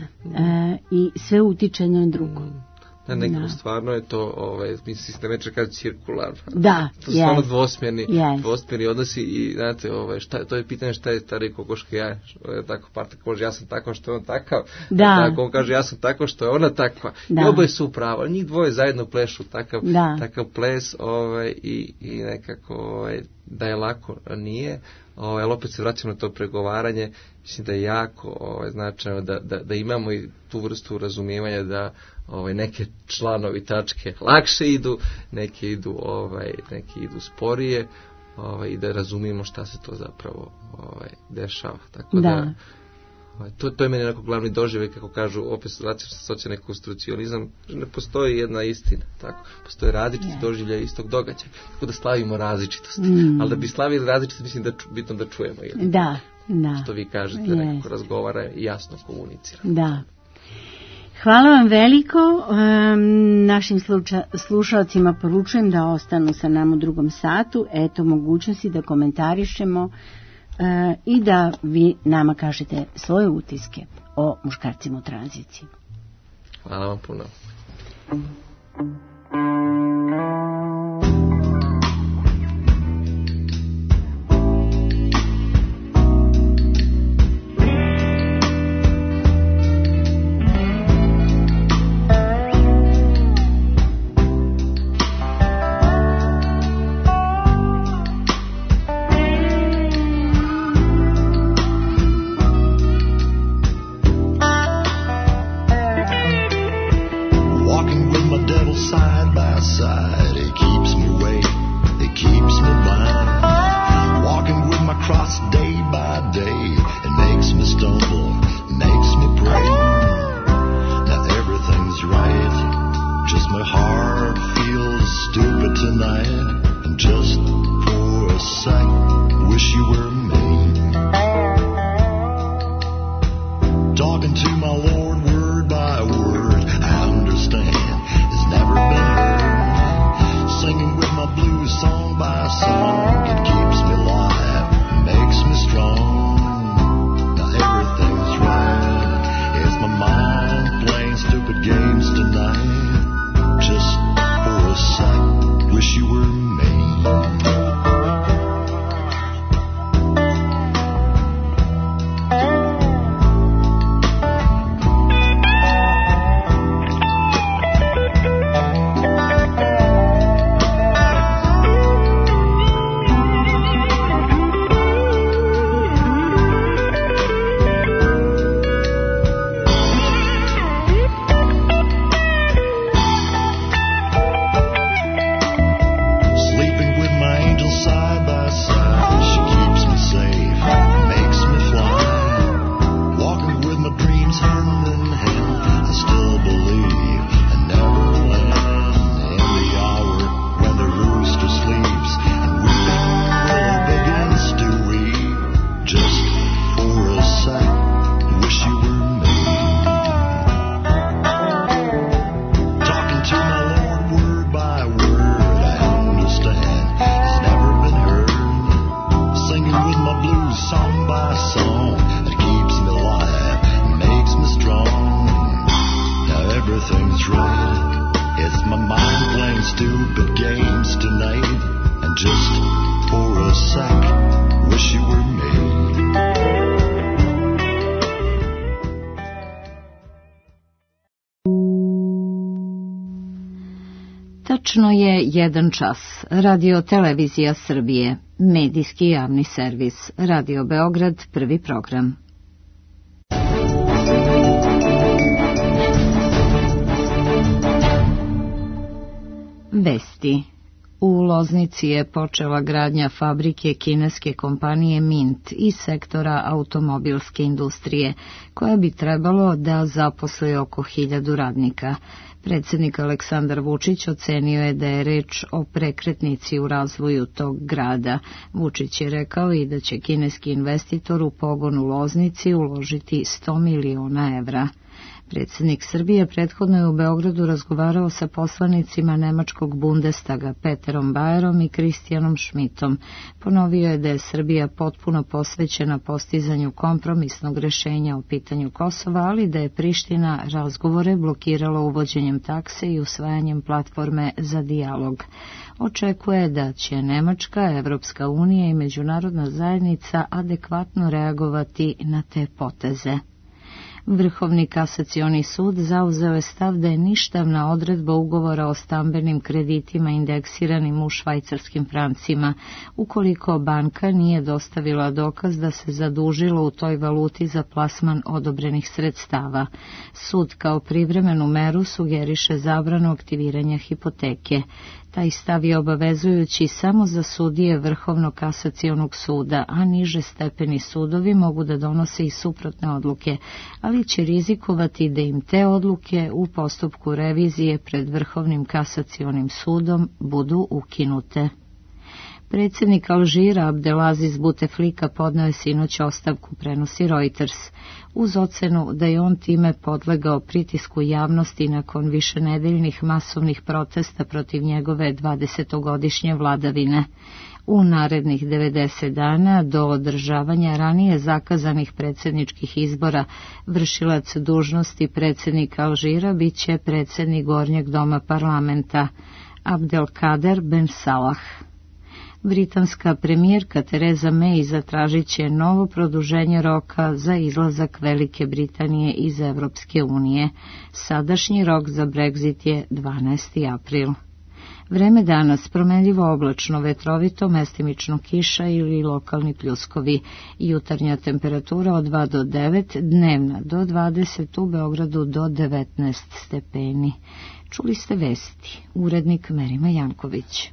i sve utiče na drugo. Nekako stvarno je to, mislim da neće kada cirkularno. Da, to su stvarno dvosmjerni odnosi i znate, to je pitanje šta je stari kokoška ja, tako Partak kaže ja sam tako što je on takav, tako on kaže ja sam tako što je ona takva. I oboje su upravo, ali njih dvoje zajedno plešu takav ples i nekako da je lako nije. Ali opet se vraćamo na to pregovaranje, mislim da je jako značajno da imamo i tu vrstu razumijevanja da neke članovi tačke lakše idu, neki idu sporije, i da razumijemo šta se to zapravo dešava. Tako da to je meni onako glavni doživljaj, kako kažu, opet vraćam se socijalni konstrukcionizam, ne postoji jedna istina, tako, postoje različiti doživljaj istog događaja, tako da slavimo različitosti, ali da bi slavili različitosti, mislim da bitno da čujemo jedno. Da. Što vi kažete, nekako razgovara i jasno komunicira. Da. Hvala vam veliko. Našim slušalcima poručujem da ostanu sa nama u drugom satu. Eto mogućnosti da komentarišemo i da vi nama kažete svoje utiske o muškarcima u tranziciji. Hvala vam puno. Song by song, it keeps me alive, makes me strong. my blues song by song. It keeps me alive and makes me strong. Now everything's right. It's my mind playing stupid games tonight. And just for a sec, wish you were me. Tačno je 1 čas. Radio Televizija Srbije, medijski javni servis, Radio Beograd, prvi program. Vesti. U Loznici je počela gradnja fabrike kineske kompanije Mint iz sektora automobilske industrije, koja bi trebalo da zaposli oko 1000 radnika. Predsjednik Aleksandar Vučić ocenio je da je reč o prekretnici u razvoju tog grada. Vučić je rekao i da će kineski investitor u pogon u Loznici uložiti 100 miliona evra. Predsjednik Srbije prethodno je u Beogradu razgovarao sa poslanicima nemačkog Bundestaga Peterom Bajerom i Kristijanom Šmitom. Ponovio je da je Srbija potpuno posvećena postizanju kompromisnog rešenja o pitanju Kosova, ali da je Priština razgovore blokirala uvođenjem takse i usvajanjem platforme za dijalog. Očekuje da će Nemačka, Evropska unija i međunarodna zajednica adekvatno reagovati na te poteze. Vrhovni kasacioni sud zauzeo je stav da je ništavna odredba ugovora o stambenim kreditima indeksiranim u švajcarskim francima, ukoliko banka nije dostavila dokaz da se zadužila u toj valuti za plasman odobrenih sredstava. Sud kao privremenu meru sugeriše zabranu aktiviranja hipoteke. Taj stav je obavezujući samo za sudije Vrhovnog kasacionog suda, a niže stepeni sudovi mogu da donose i suprotne odluke, ali će rizikovati da im te odluke u postupku revizije pred Vrhovnim kasacionim sudom budu ukinute. Predsjednik Alžira Abdelaziz Buteflika podneo je sinoć ostavku, prenosi Reuters, uz ocenu da je on time podlegao pritisku javnosti nakon višenedeljnih masovnih protesta protiv njegove 20-godišnje vladavine. U narednih 90 dana do održavanja ranije zakazanih predsjedničkih izbora vršilac dužnosti predsjednika Alžira biće predsjednik Gornjeg doma parlamenta Abdelkader Ben Salah. Britanska premijerka Theresa May zatražit će novo produženje roka za izlazak Velike Britanije iz Evropske unije. Sadašnji rok za Brexit je 12. april. Vreme danas promenljivo oblačno, vetrovito, mestimično kiša ili lokalni pljuskovi. Jutarnja temperatura od 2 do 9, dnevna do 20, u Beogradu do 19 stepeni. Čuli ste vesti. Urednik Merima Janković.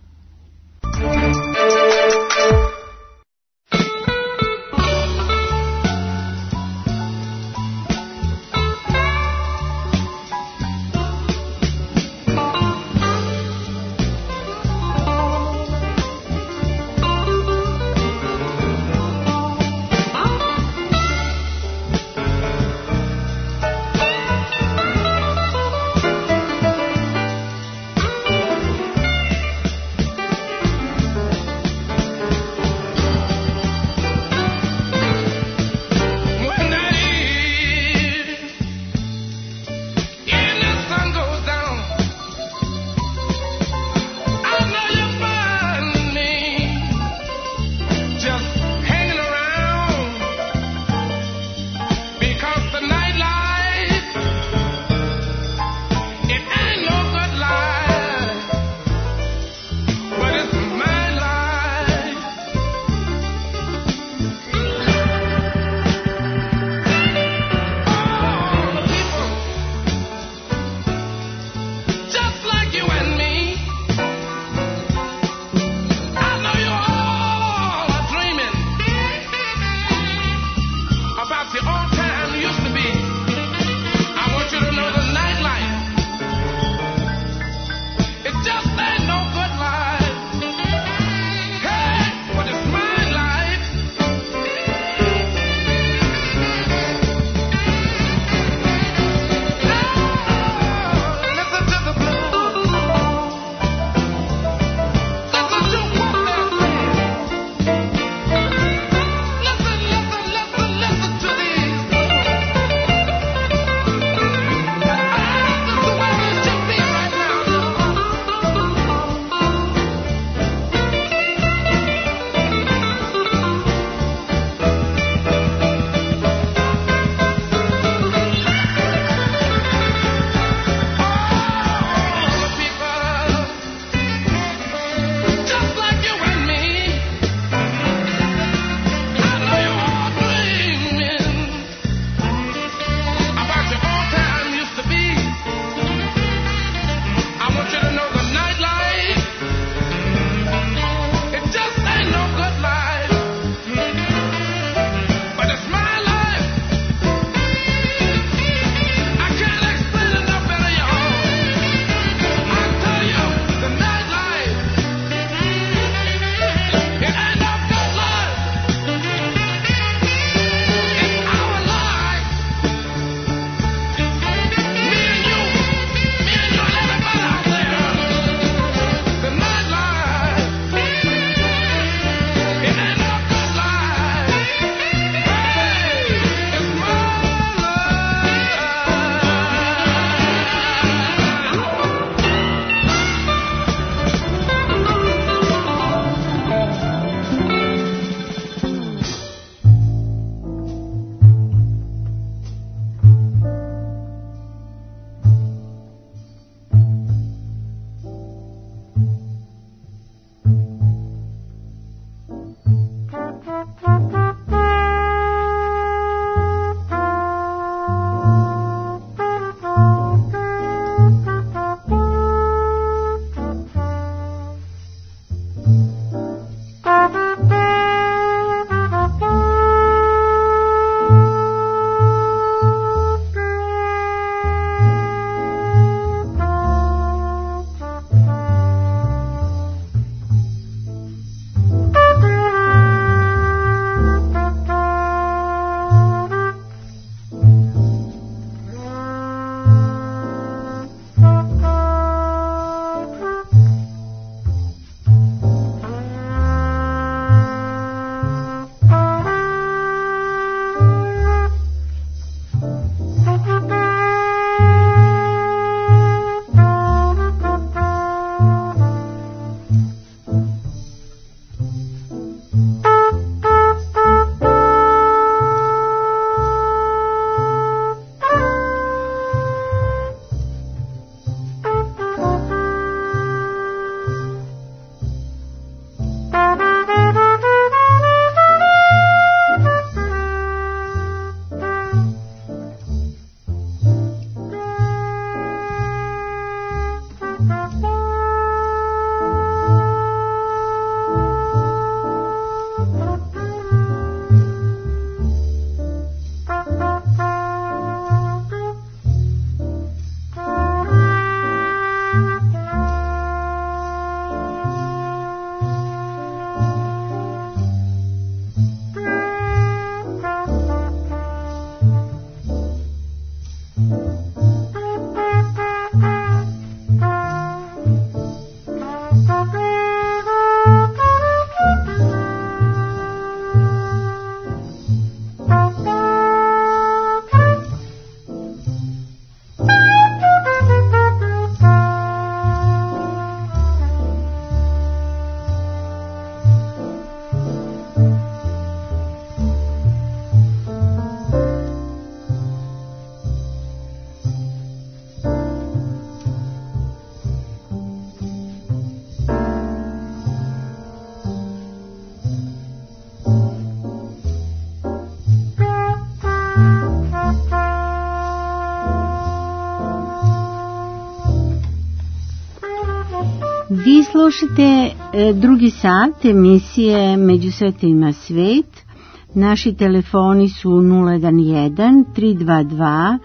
Vi slušate drugi sat emisije Među svetovima svet. Naši telefoni su 011 322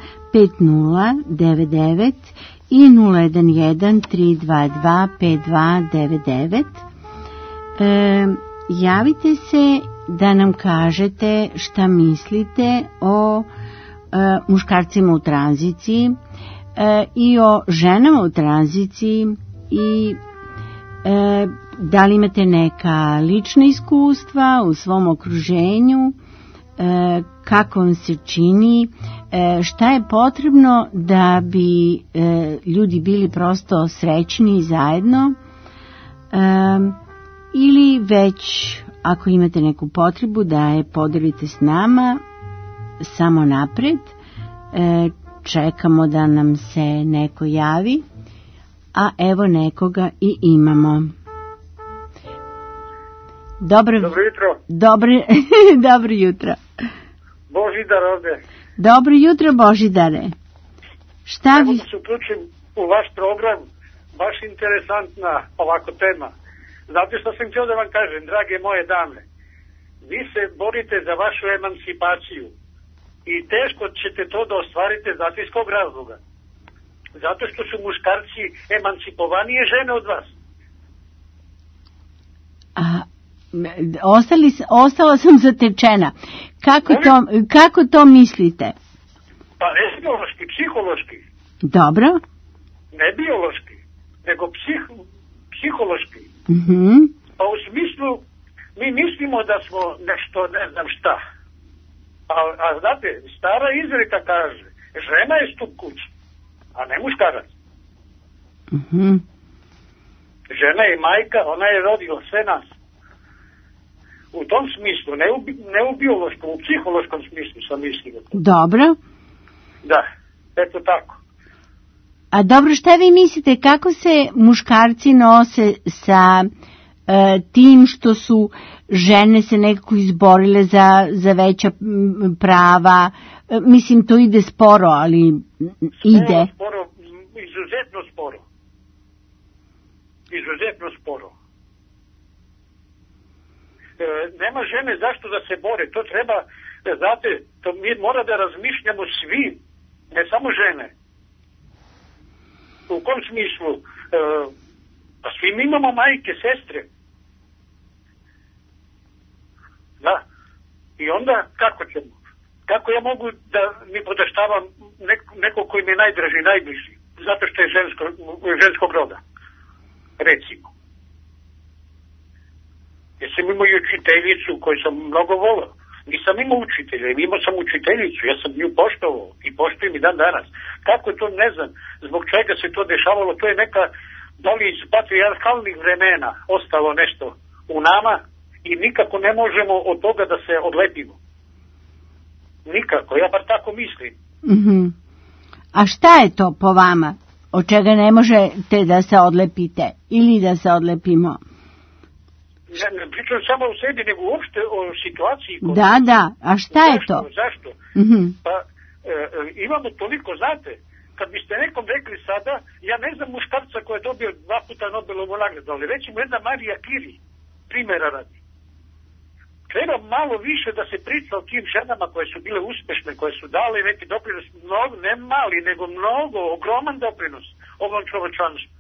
5099 i 011 322 5299. Javite se da nam kažete šta mislite o muškarcima u tranziciji i o ženama u tranziciji i da li imate neka lična iskustva u svom okruženju, kako vam se čini, šta je potrebno da bi ljudi bili prosto srećni zajedno, ili već ako imate neku potrebu da je podelite s nama, samo napred. Čekamo da nam se neko javi, a evo nekoga i imamo. Dobro jutro. Dobro jutro. Božidar ovde. Dobro jutro, Božidare. Šta vi... Da se uključim u vaš program, baš interesantna ovako tema. Znate što sam htio da vam kažem, drage moje dame? Vi se borite za vašu emancipaciju i teško ćete to da ostvarite, znate iz kog razloga? Zato što su muškarci emancipovanije žene od vas. Ostala sam zatečena. Kako to mislite? Pa ne biološki, psihološki. Dobro. Ne biološki, nego psihološki. Pa u smislu, mi mislimo da smo nešto, ne znam šta. A znate, stara izreka kaže, žena je stup kuće, a ne muškarac. Žena je majka, ona je rodila sve nas. U tom smislu, ne u biološkom, u psihološkom smislu sam mislio. Dobro. Da, eto tako. A dobro, šta vi mislite, kako se muškarci nose sa tim što su žene se nekako izborile za veća prava? Mislim, to ide sporo, ali ide. Sporo, izuzetno sporo. Izuzetno sporo. Nema žene zašto da se bore, to treba, znate, to mi mora da razmišljamo svi, ne samo žene. U kom smislu? Pa svi mi imamo majke, sestre. Da. I onda kako ćemo? Kako ja mogu da mi podaštavam neko koji mi je najdraži, najbliži, zato što je ženskog roda, recimo. Ja sam imao i učiteljicu koju sam mnogo volao. Nisam imao učitelja, imao sam učiteljicu, ja sam nju poštovao i poštujem i dan danas. Kako to ne znam, zbog čega se to dešavalo, to je neka, da li iz patrijarhalnih vremena ostalo nešto u nama i nikako ne možemo od toga da se odlepimo. Nikako, ja bar tako mislim. A šta je to po vama, od čega ne možete da se odlepite ili da se odlepimo? Ne pričam samo o sebi, nego uopšte o situaciji. Da, a šta je to? Zašto? Pa imamo toliko, znate, kad biste nekom rekli sada, ja ne znam muškarca koji je dobio 2 puta Nobelovu nagradu, ali recimo jedna Marija Curie, primjera radi. Treba malo više da se priča o tim ženama koje su bile uspešne, koje su dale neki doprinos, mnogo, ne mali, nego mnogo, ogroman doprinos ovom čovečanstvu.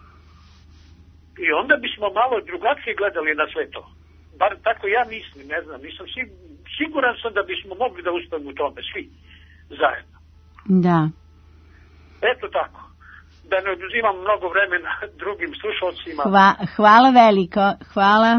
I onda bismo malo drugačije gledali na sve to. Bar tako ja mislim, ne znam, nisam siguran sam da bismo mogli da uspemo u tome, svi zajedno. Da. Eto tako. Da ne oduzimam mnogo vremena drugim slušalcima. Hvala veliko, hvala.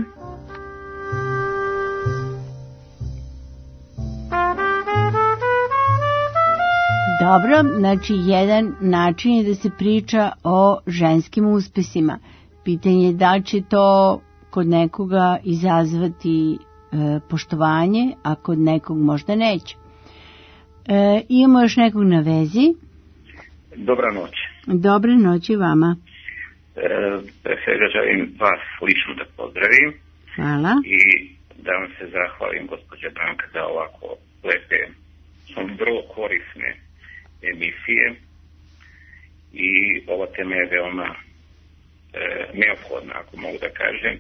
Dobro, znači jedan način je da se priča o ženskim uspesima. Pitanje je da će to kod nekoga izazvati poštovanje, a kod nekog možda neće. Imamo još nekog na vezi. Dobra noć. Dobra noć i vama. Pre svega želim vas lično da pozdravim. Hvala. I da vam se zahvalim, gospođa Branka, za ovako lepe, vrlo korisne emisije. I ova tema je veoma neophodna, ako mogu da kažem,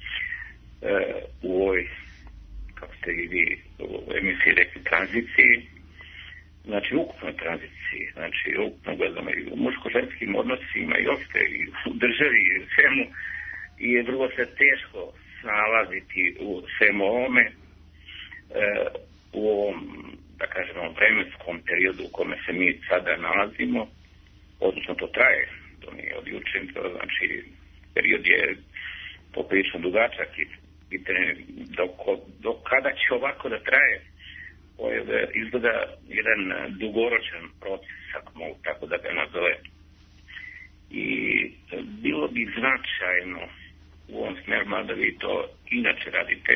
u ovoj, kako ste i vi u emisiji rekli, tranziciji, znači ukupnoj tranziciji, znači ukupno gledamo i u muško-ženskim odnosima i uopšte i u državi i u svemu, i je vrlo se teško snalaziti u svemu ovome, u ovom, da kažemo, vremenskom periodu u kome se mi sada nalazimo, odnosno to traje, to nije od juče, znači period je poprilično dugačak i pitanje do kada će ovako da traje, izgleda jedan dugoročan proces, ako mogu tako da ga nazove. I bilo bi značajno u ovom smeru, mada vi to inače radite,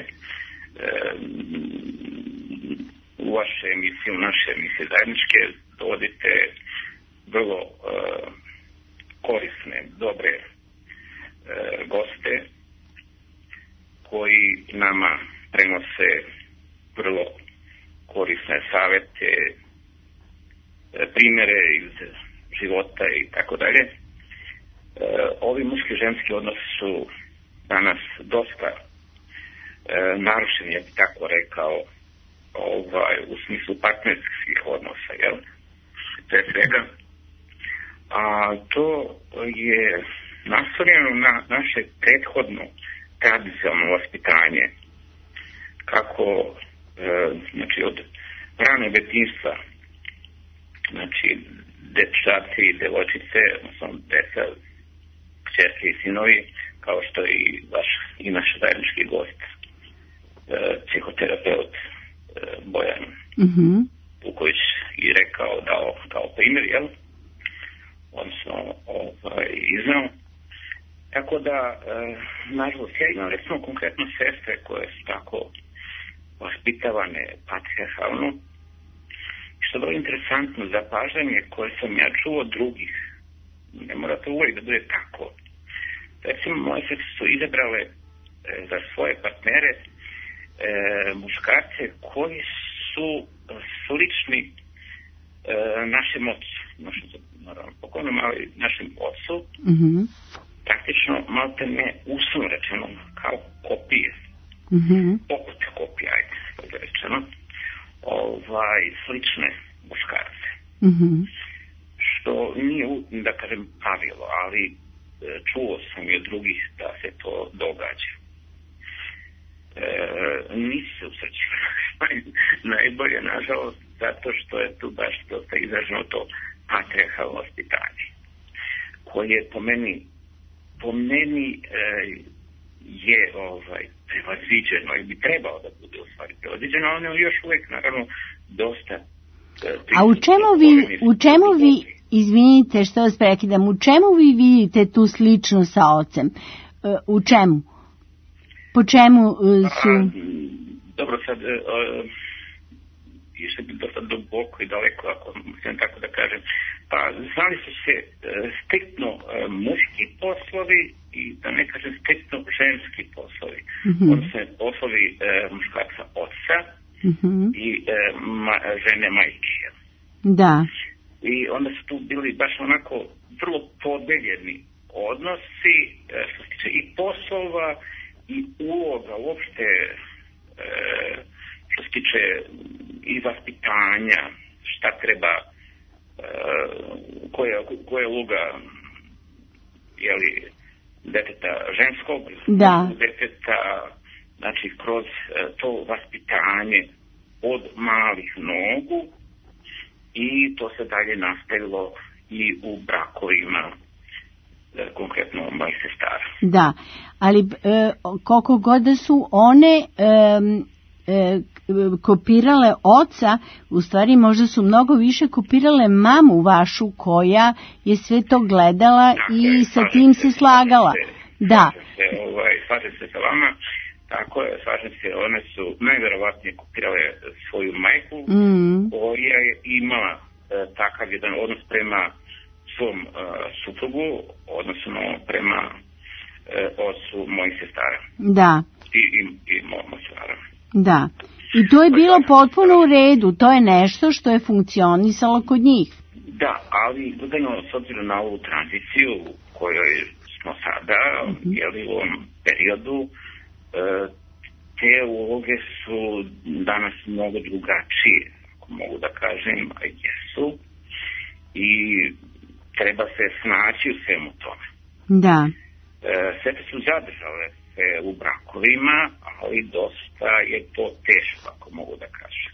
u vaše emisije, u naše emisije zajedničke, dovodite vrlo korisne, dobre goste koji nama prenose vrlo korisne savete, primjere iz života i tako dalje. Ovi muški ženski odnosi su danas dosta narušeni, ja bih tako rekao, u smislu partnerskih odnosa, jel? To je svega. A to je nastavljeno na naše prethodno tradicionalno vaspitanje, kako znači od ranog detinjstva, znači dečaci i devojčice, odnosno deca, kćerke i sinovi, kao što je i naš zajednički gost, psihoterapeut Bojan Vuković i dao primjer, jel? Odnosno iznao. Tako da, nažalost, ja imam recimo konkretno sestre koje su tako vaspitavane patrijarhalno, što je vrlo interesantno zapažanje koje sam ja čuo od drugih. Ne mora to uvijek da bude tako. Recimo, moje sestre su izabrale za svoje partnere muškarce koji su slični našem ocu, naravno pokojnom, ali našem ocu, praktično malte ne uslovno rečeno kao kopije, poput kopije, ajde rečeno, slične muškarce. Što nije, da kažem, pravilo, ali čuo sam i od drugih da se to događa. Nisu se usrećivali najbolje, nažalost, zato što je tu baš dosta izraženo to patrijarhalno vaspitanje, koje po meni je prevaziđeno i bi trebalo da bude u stvari prevaziđeno, ali ono još uvijek naravno dosta. A u čemu vi, izvinite što vas prekidam, u čemu vi vidite tu sličnost sa ocem? U čemu? Po čemu su... Dobro, sad išli bi dosta duboko i daleko, ako mislim tako da kažem. Pa znali su se striktno muški poslovi i da ne kažem striktno ženski poslovi. Odnosno poslovi muškarca oca i žene majke. Da. I onda su tu bili baš onako vrlo podeljeni odnosi što se tiče i poslova i uloga uopšte što se tiče i vaspitanja, šta treba, koja je uloga deteta ženskog, deteta, znači kroz to vaspitanje od malih nogu, i to se dalje nastavilo i u brakovima, konkretno mojih sestara. Da, ali koliko god da su one kopirale oca, u stvari možda su mnogo više kopirale mamu vašu koja je sve to gledala i sa tim se slagala. Da. Slažem se sa vama. Tako je, slažem se, one su najvjerovatnije kopirale svoju majku koja je imala takav jedan odnos prema svom suprugu, odnosno prema ocu mojih sestara. Da. I mojom sestara. Da. I to je bilo potpuno u redu, to je nešto što je funkcionisalo kod njih. Da, ali gledano s obzirom na ovu tranziciju kojoj smo sada, jeli, u ovom periodu, te uloge su danas mnogo drugačije, ako mogu da kažem, a jesu, i treba se snaći u svemu tome. Da. Sve su zadržale se u brakovima, ali dosta je to teško, ako mogu da kažem.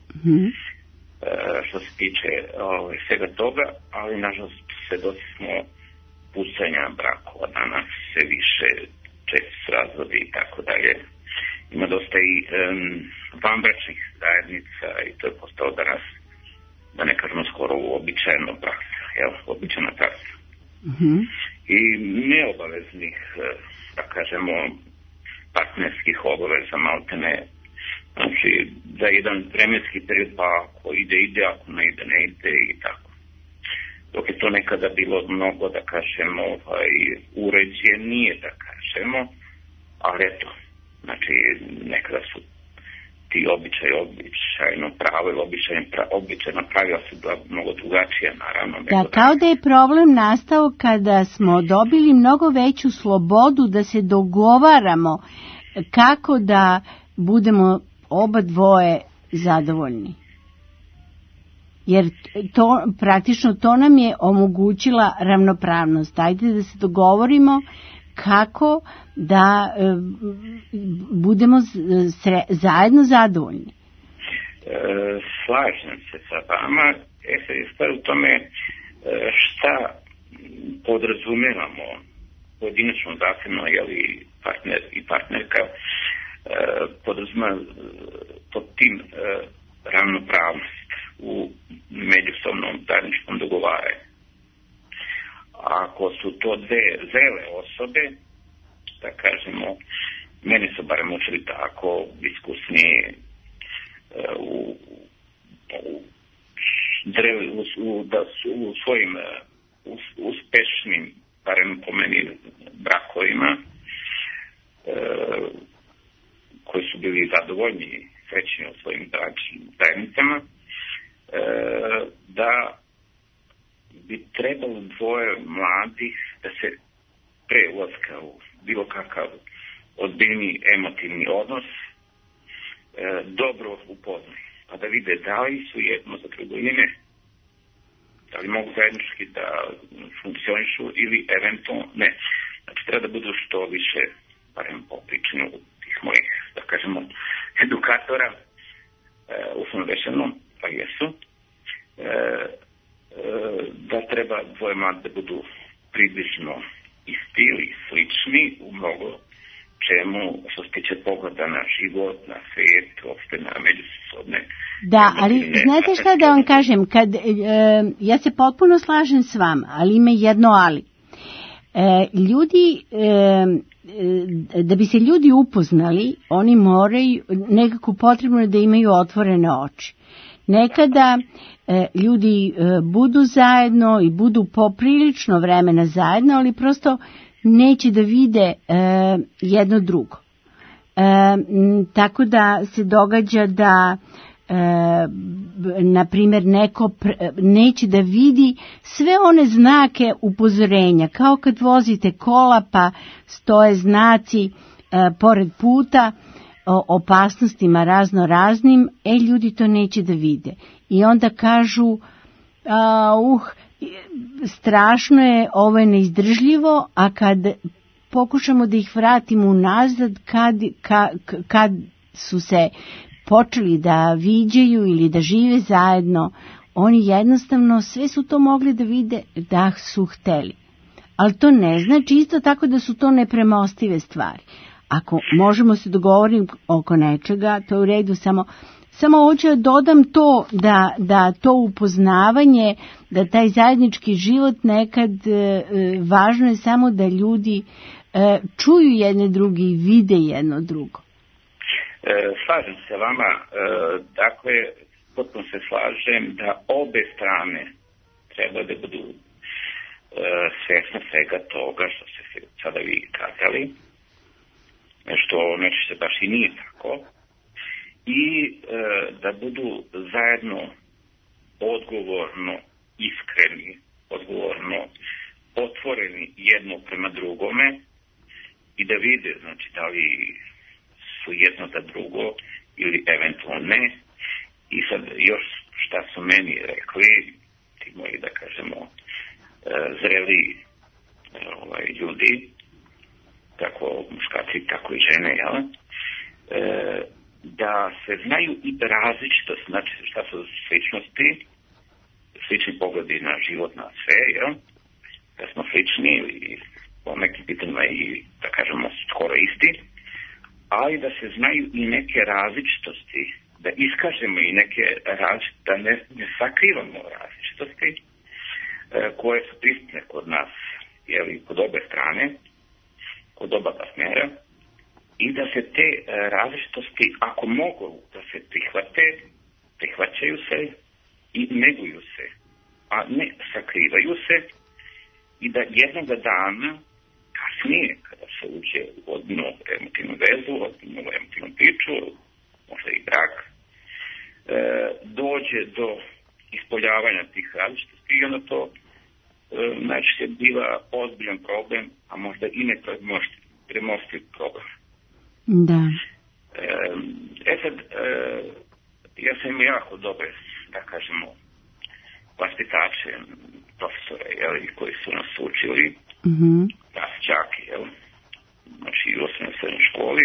Što se tiče svega toga, ali nažalost svedoci smo pucanja brakova danas, sve više, često su razvodi i tako dalje. Ima dosta i vanbračnih zajednica i to je postalo danas, da ne kažemo skoro, uobičajena praksa, uobičajena praksa. I neobaveznih, da kažemo, partnerskih obaveza, maltene, znači za jedan vremenski period, pa ako ide, ako ne ide i tako. Dok je to nekada bilo mnogo, da kažemo, uređenije, da kažemo, ali eto, znači nekada su ti običajno pravo ili običajna pravila su mnogo drugačija, naravno. Da, kao da je problem nastao kada smo dobili mnogo veću slobodu da se dogovaramo kako da budemo oba dvoje zadovoljni. Jer praktično to nam je omogućila ravnopravnost. Ajde da se dogovorimo kako da budemo zajedno zadovoljni. Slažem se sa vama. Sad je stvar u tome šta podrazumevamo pojedinačno zakonno, jeli partner i partnerka podrazumeva pod tim ravnopravnost u međusobnom zajedničkom dogovaranju. Ako su to dve zrele osobe, da kažemo, mene su barem učili tako, iskusni u svojim uspešnim, barem po meni, brakovima, koji su bili zadovoljni i srećni u svojim bračnim zajednicama, da bi trebalo dvoje mladih da se pre ulaska u bilo kakav ozbiljni emotivni odnos dobro upoznaju, pa da vide da li su jedno za drugo ili ne. Da li mogu zajednički da funkcionišu ili eventualno ne. Znači treba da budu što više, barem po pričinu tih mojih, da kažemo, edukatora, uslovno rečeno, pa jesu, da treba dvoje mladi da budu približno isti ili slični u mnogo čemu, što se tiče pogleda na život, na svijet, uopšte na međusobne. Da, ali znate šta da vam kažem, ja se potpuno slažem s vama, ali ima jedno ali. Ljudi, da bi se ljudi upoznali, oni moraju, nekako potrebno je da imaju otvorene oči. Nekada ljudi budu zajedno i budu poprilično vremena zajedno, ali prosto neće da vide jedno drugo. Tako da se događa da na primjer neko neće da vidi sve one znake upozorenja, kao kad vozite kola pa stoje znaci pored puta opasnostima raznim, ljudi to neće da vide. I onda kažu, strašno je, ovo je neizdržljivo, a kad pokušamo da ih vratimo unazad, kad su se počeli da viđaju ili da žive zajedno, oni jednostavno sve su to mogli da vide da su hteli. Ali to ne znači isto tako da su to nepremostive stvari. Ako možemo se dogovoriti oko nečega, to je u redu, samo hoću da dodam to, da to upoznavanje, da taj zajednički život nekad, važno je samo da ljudi čuju jedne drugi i vide jedno drugo. Slažem se vama, dakle, potpuno se slažem da obe strane treba da budu svjesne svega toga što ste sada vi kazali, što neće baš i nije tako, i da budu zajedno odgovorno iskreni, odgovorno otvoreni jedno prema drugome i da vide, znači, da li su jedno za drugo ili eventualno ne. I sad još šta su meni rekli, ti moji, da kažemo, zreli ljudi, kako muškarci, tako i žene, jel? Da se znaju i različitost, znači šta su sličnosti, slični pogledi na život, na sve, jel? Da smo slični i po nekim pitanjima i, da kažemo, skoro isti, ali da se znaju i neke različitosti, da iskažemo i neke različitosti, da ne sakrivamo različitosti koje su prisutne kod nas, jel, kod obe strane, kod oba partnera, i da se te različitosti, ako mogu da se prihvaćaju se i neguju se, a ne sakrivaju se, i da jednoga dana, kasnije, kada se uđe u odnu emotivnu vezu, odnu emotivnu priču, možda i brak, dođe do ispoljavanja tih različitosti i onda to najčešće biva ozbiljan problem, a možda i ne premostiv problem. Da. Sad, ja sam imao jako dobre, da kažemo, vaspitače, profesore, jel, koji su nas učili, nas đaki, jel, znači u osnovnoj srednjoj školi.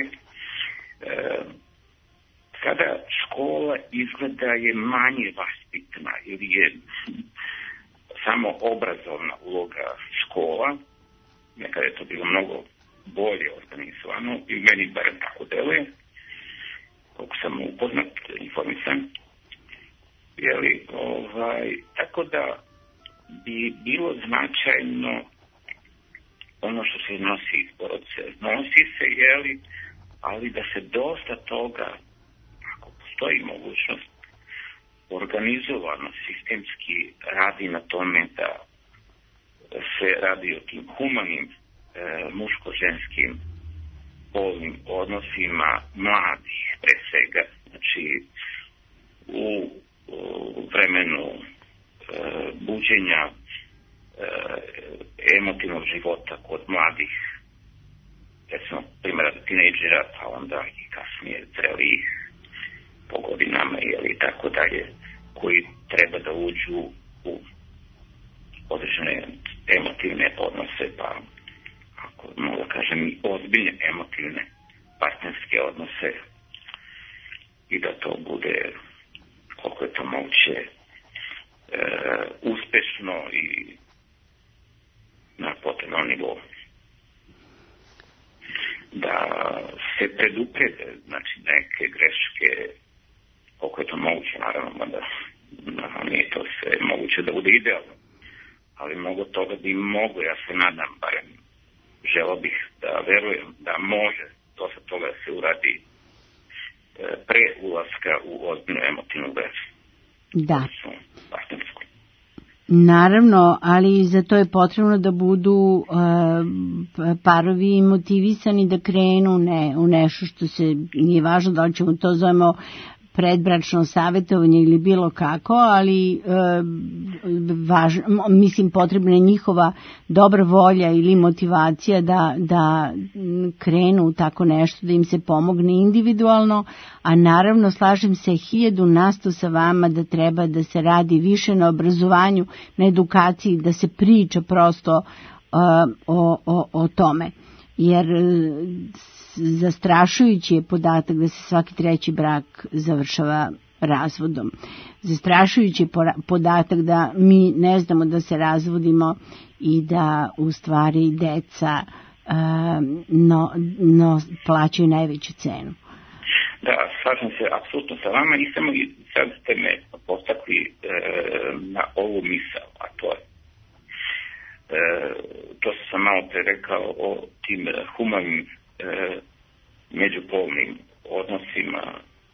Sada škola izgleda je manje vaspitna ili je samo obrazovna uloga škola. Nekada je to bilo mnogo bolje organizovano i meni barem tako deluje, koliko sam upoznat, informisan. Jeli, tako da bi bilo značajno ono što se iznosi iz porodice. Znosi se, jeli, ali da se dosta toga, ako postoji mogućnost, organizovano, sistemski radi na tome da se radi o tim humanim muško-ženskim polnim odnosima mladih, pre svega, znači u vremenu buđenja emotivnog života kod mladih, recimo primjera tinejdžera, pa onda i kasnije zrelijih po godinama ili tako dalje, koji treba da uđu u određene emotivne odnose, pa ako mogu da kažem i ozbiljne emotivne partnerske odnose, i da to bude koliko je to moguće uspešno i na potrebnom nivou. Da se preduprede, znači, neke greške, koliko je to moguće, naravno, da nije to sve moguće da bude idealno, ali mnogo toga bi moglo, ja se nadam, barem želeo bih da verujem da može dosta toga da se uradi pre ulaska u ozbiljnu emotivnu vezu. Da. Naravno, ali za to je potrebno da budu parovi motivisani da krenu u nešto što se nije važno, da li ćemo to zovemo predbračno savjetovanje ili bilo kako, ali mislim potrebna je njihova dobra volja ili motivacija da krenu u tako nešto, da im se pomogne individualno, a naravno slažem se 1000% sa vama da treba da se radi više na obrazovanju, na edukaciji, da se priča prosto o tome, jer zastrašujući je podatak da se svaki treći brak završava razvodom. Zastrašujući je podatak da mi ne znamo da se razvodimo i da u stvari deca plaćaju najveću cenu. Da, slažem se apsolutno sa vama i samo sad ste me postakli na ovu misao, a to je to sam malo pre rekao o tim humanim međupolnim odnosima,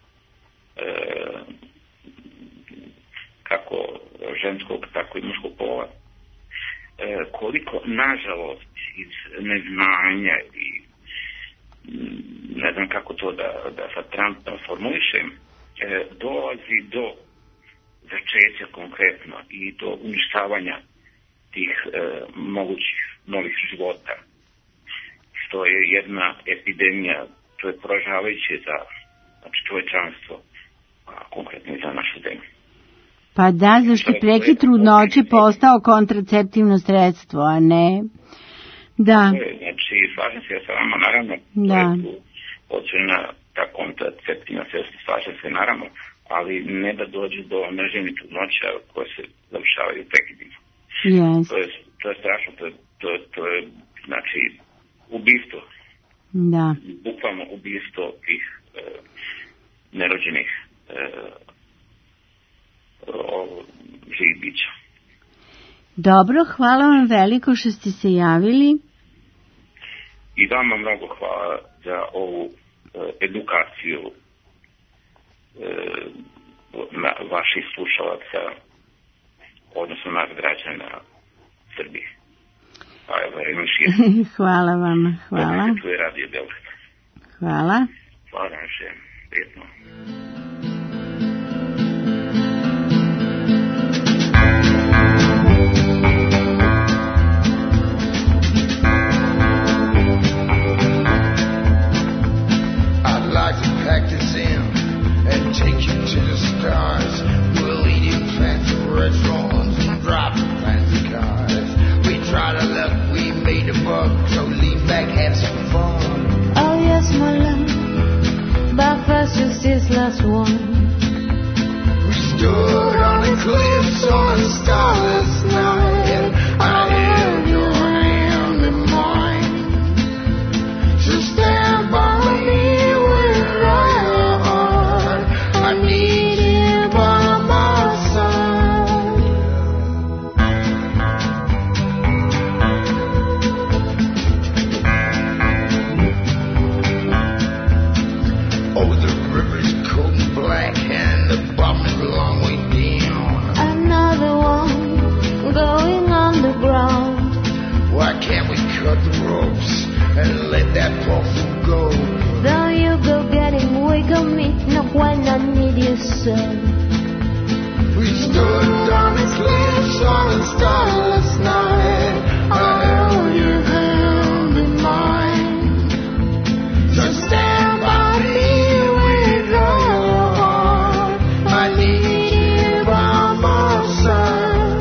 kako ženskog, tako i muškog pola, koliko, nažalost, iz neznanja i ne znam kako to da sad transformulišem, dolazi do začeća konkretno i do uništavanja tih mogućih novih života, što je jedna epidemija, to je poražavajuće za čovečanstvo, a konkretno i za našu zemlju. Pa da, zašto prekid trudnoće postao kontraceptivno sredstvo, a ne... Da. Znači, slažem se ja sa vama, naravno, da. To je tu određena ta kontraceptivna sredstva, slažem se, naravno, ali ne da dođe do neželjenih trudnoća koje se završavaju prekidima. Yes. To je strašno, to je znači ubistvo. Da. Bukvalno ubistvo tih nerođenih živih bića. Dobro, hvala vam veliko što ste se javili. I vama mnogo hvala za ovu edukaciju vaših slušalaca, odnosno nas građana Srbije. Hvala vam, hvala. Tu je Radio Beograd. Hvala. Hvala vam še, prijetno. Take you to the stars. We'll eat in fancy restaurants and drive in fancy cars. We try to look, we made a buck, so lean back, have some fun. Oh yes, my love, but first just this last one. We stood on the cliffs on a starless night. I held your hand in mine. So stand by me with right. I need you by my side. Oh, the river's cold and black and the bottom is a long way down. Another one going underground. Why can't we cut the ropes and let that poor fool go? Though you go getting weak on me, not when I need you so. We stood on the cliffs on a starless night. I held your hand in mine. So stand by me with all your heart. I need you by my side.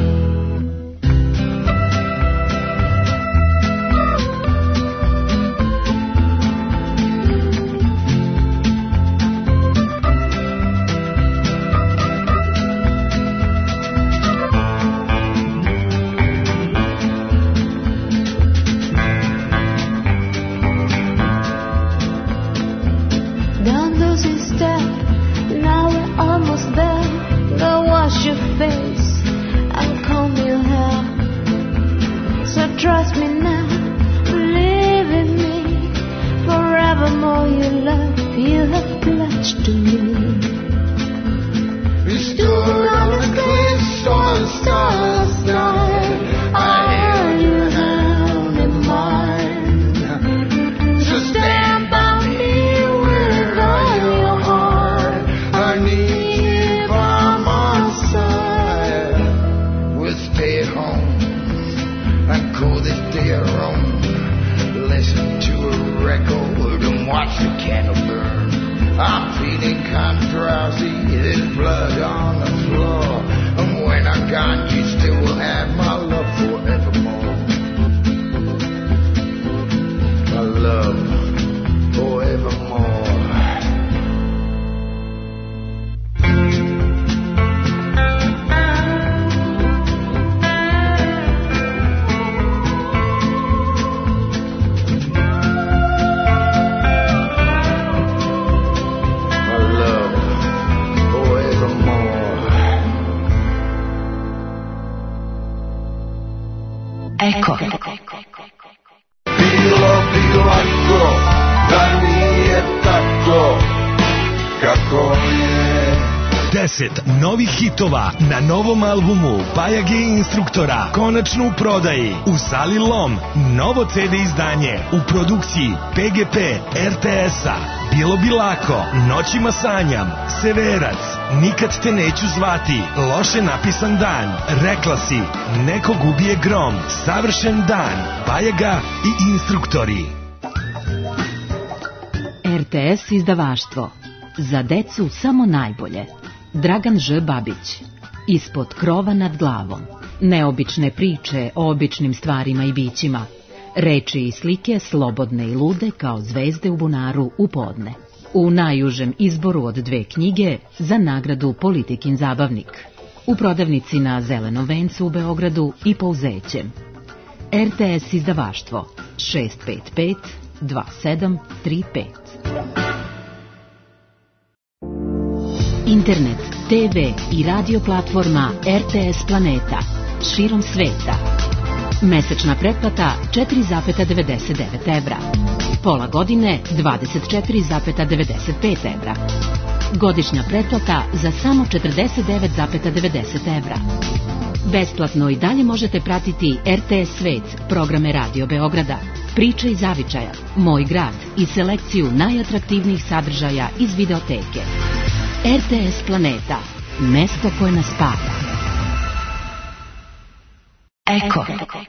Trust me now, believe in me. Forevermore your love you have pledged to me. We stood on the cliffs on a starless night. I held your hand in mine. So stand by me with all your heart. I need you by my side. We'll stay at home and call this day our own. Listen to a record and watch the candle burn. I'm feeling kind of drowsy, there's blood on the floor. And when I'm gone, you still will have my love forevermore. My love forevermore. Eko. Bilo bi lako da nije tako kako je. 10 novih hitova na novom albumu Baja G Instruktora konačno u prodaji u Sali Lom. Novo CD izdanje u produkciji PGP RTS-a. bilo bi lako, noćima sanjam, severac, nikad te neću zvati, loše napisan dan, rekla si, nekog ubije grom, savršen dan, Bajaga i instruktori. RTS izdavaštvo. Za decu samo najbolje. Dragan Ž. Babić. Ispod krova nad glavom. Neobične priče o običnim stvarima i bićima. Reči i slike slobodne i lude kao zvezde u bunaru u podne. U najužem izboru od 2 knjige za nagradu Politikin zabavnik. U prodavnici na Zelenom vencu u Beogradu i Pouzećem. RTS izdavaštvo 655 2735. Internet, TV i radio platforma RTS Planeta širom sveta. Mesečna pretplata 4,99 evra. Pola godine 24,95 evra. Godišnja pretplata za samo 49,90 evra. Besplatno i dalje možete pratiti RTS Svet, programe Radio Beograda, Priče iz zavičaja, Moj grad i selekciju najatraktivnijih sadržaja iz videoteke. RTS Planeta, mesto koje nas spaja. Eko.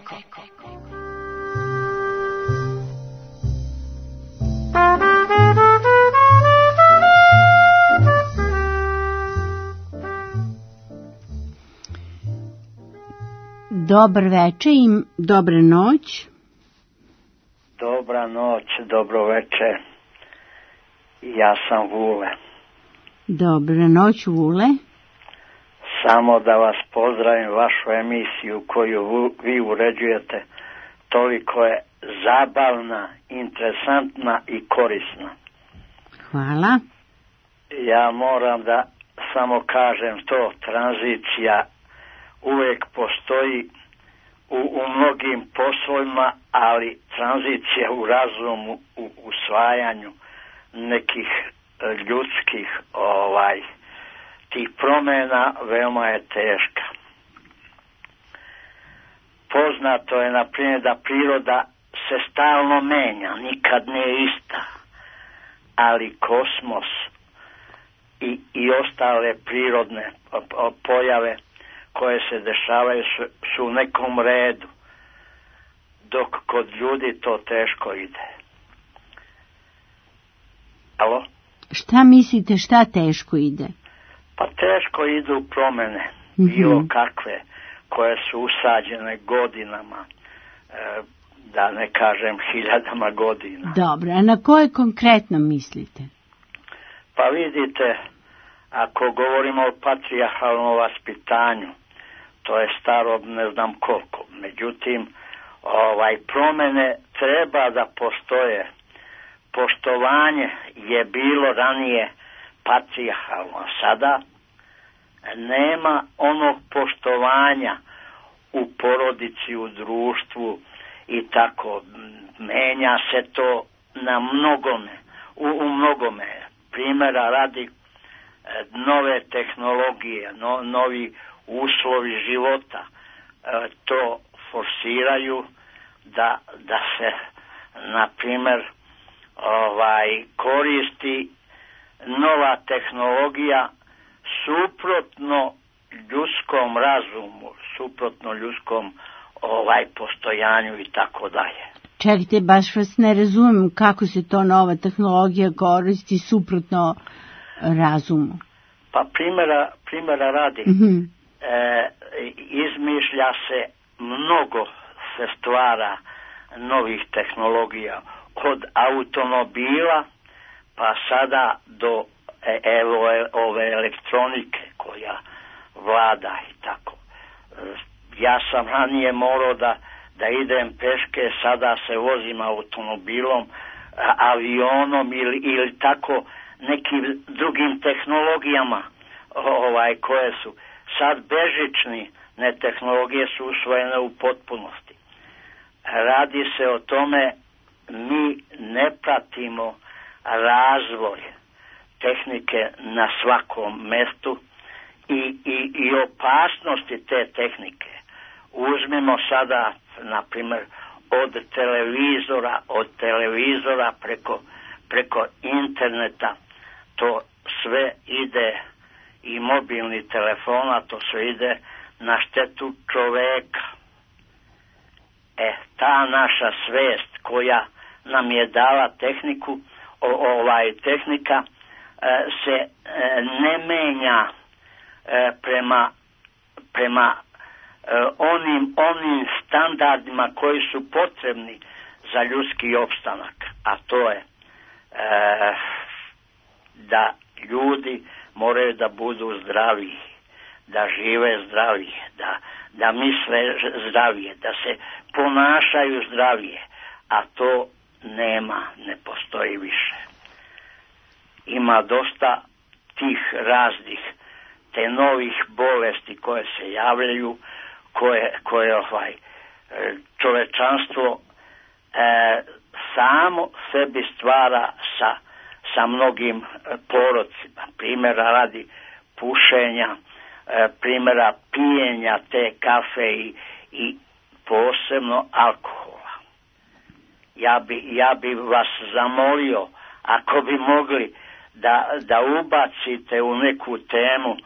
Dobar večer i dobra noć. Dobra noć, dobro večer. Ja sam Vule. Dobra noć, Vule. Samo da vas pozdravim, vašu emisiju koju vi uređujete. Toliko je zabavna, interesantna i korisna. Hvala. Ja moram da samo kažem to, tranzicija uvijek postoji u mnogim poslovima, ali tranzicija u razumu, u usvajanju nekih ljudskih tih promjena veoma je teška. Poznato je, na primjer, da priroda se stalno menja, nikad nije ista, ali kosmos i ostale prirodne pojave koje se dešavaju su u nekom redu, dok kod ljudi to teško ide. Alo? Šta mislite, šta teško ide? Pa teško idu promjene, bilo kakve, koje su usađene godinama, da ne kažem hiljadama godina. Dobro, a na koje konkretno mislite? Pa vidite, ako govorimo o patrijarhalnom vaspitanju, to je staro ne znam koliko. Međutim, promjene treba da postoje. Poštovanje je bilo ranije patrijarhalno, a sada nema onog poštovanja u porodici, u društvu i tako. Menja se to na mnogome, u mnogome. Primjera radi, nove tehnologije, novi uslovi života to forsiraju da se, na primjer, koristi nova tehnologija suprotno ljudskom razumu, suprotno ljudskom postojanju i tako dalje. Čekajte, baš vas ne razumijem kako se to nova tehnologija koristi suprotno razumu. Pa primjera radi, izmišlja se, mnogo se stvara novih tehnologija, od automobila pa sada do ove elektronike koja vlada i tako. Ja sam ranije morao da idem peške, sada se vozim automobilom, avionom ili tako nekim drugim tehnologijama koje su sad bežični, ne, tehnologije su usvojene u potpunosti. Radi se o tome, mi ne pratimo razvoj tehnike na svakom mestu i opasnosti te tehnike. Uzmimo sada, na primjer, od televizora preko preko interneta, to sve ide i mobilni telefona, to sve ide na štetu čoveka. Ta naša svest koja nam je dala tehniku, tehnika se ne menja prema onim standardima koji su potrebni za ljudski opstanak, a to je da ljudi moraju da budu zdraviji, da žive zdravije, da misle zdravije, da se ponašaju zdravije, a to ne postoji više. Ima dosta tih raznih te novih bolesti koje se javljaju, koje čovečanstvo samo sebi stvara sa mnogim porocima. Primjera radi pušenja, primjera pijenja te kafe i posebno alkohola. Ja bi vas zamolio, ako bi mogli da ubacite u neku temu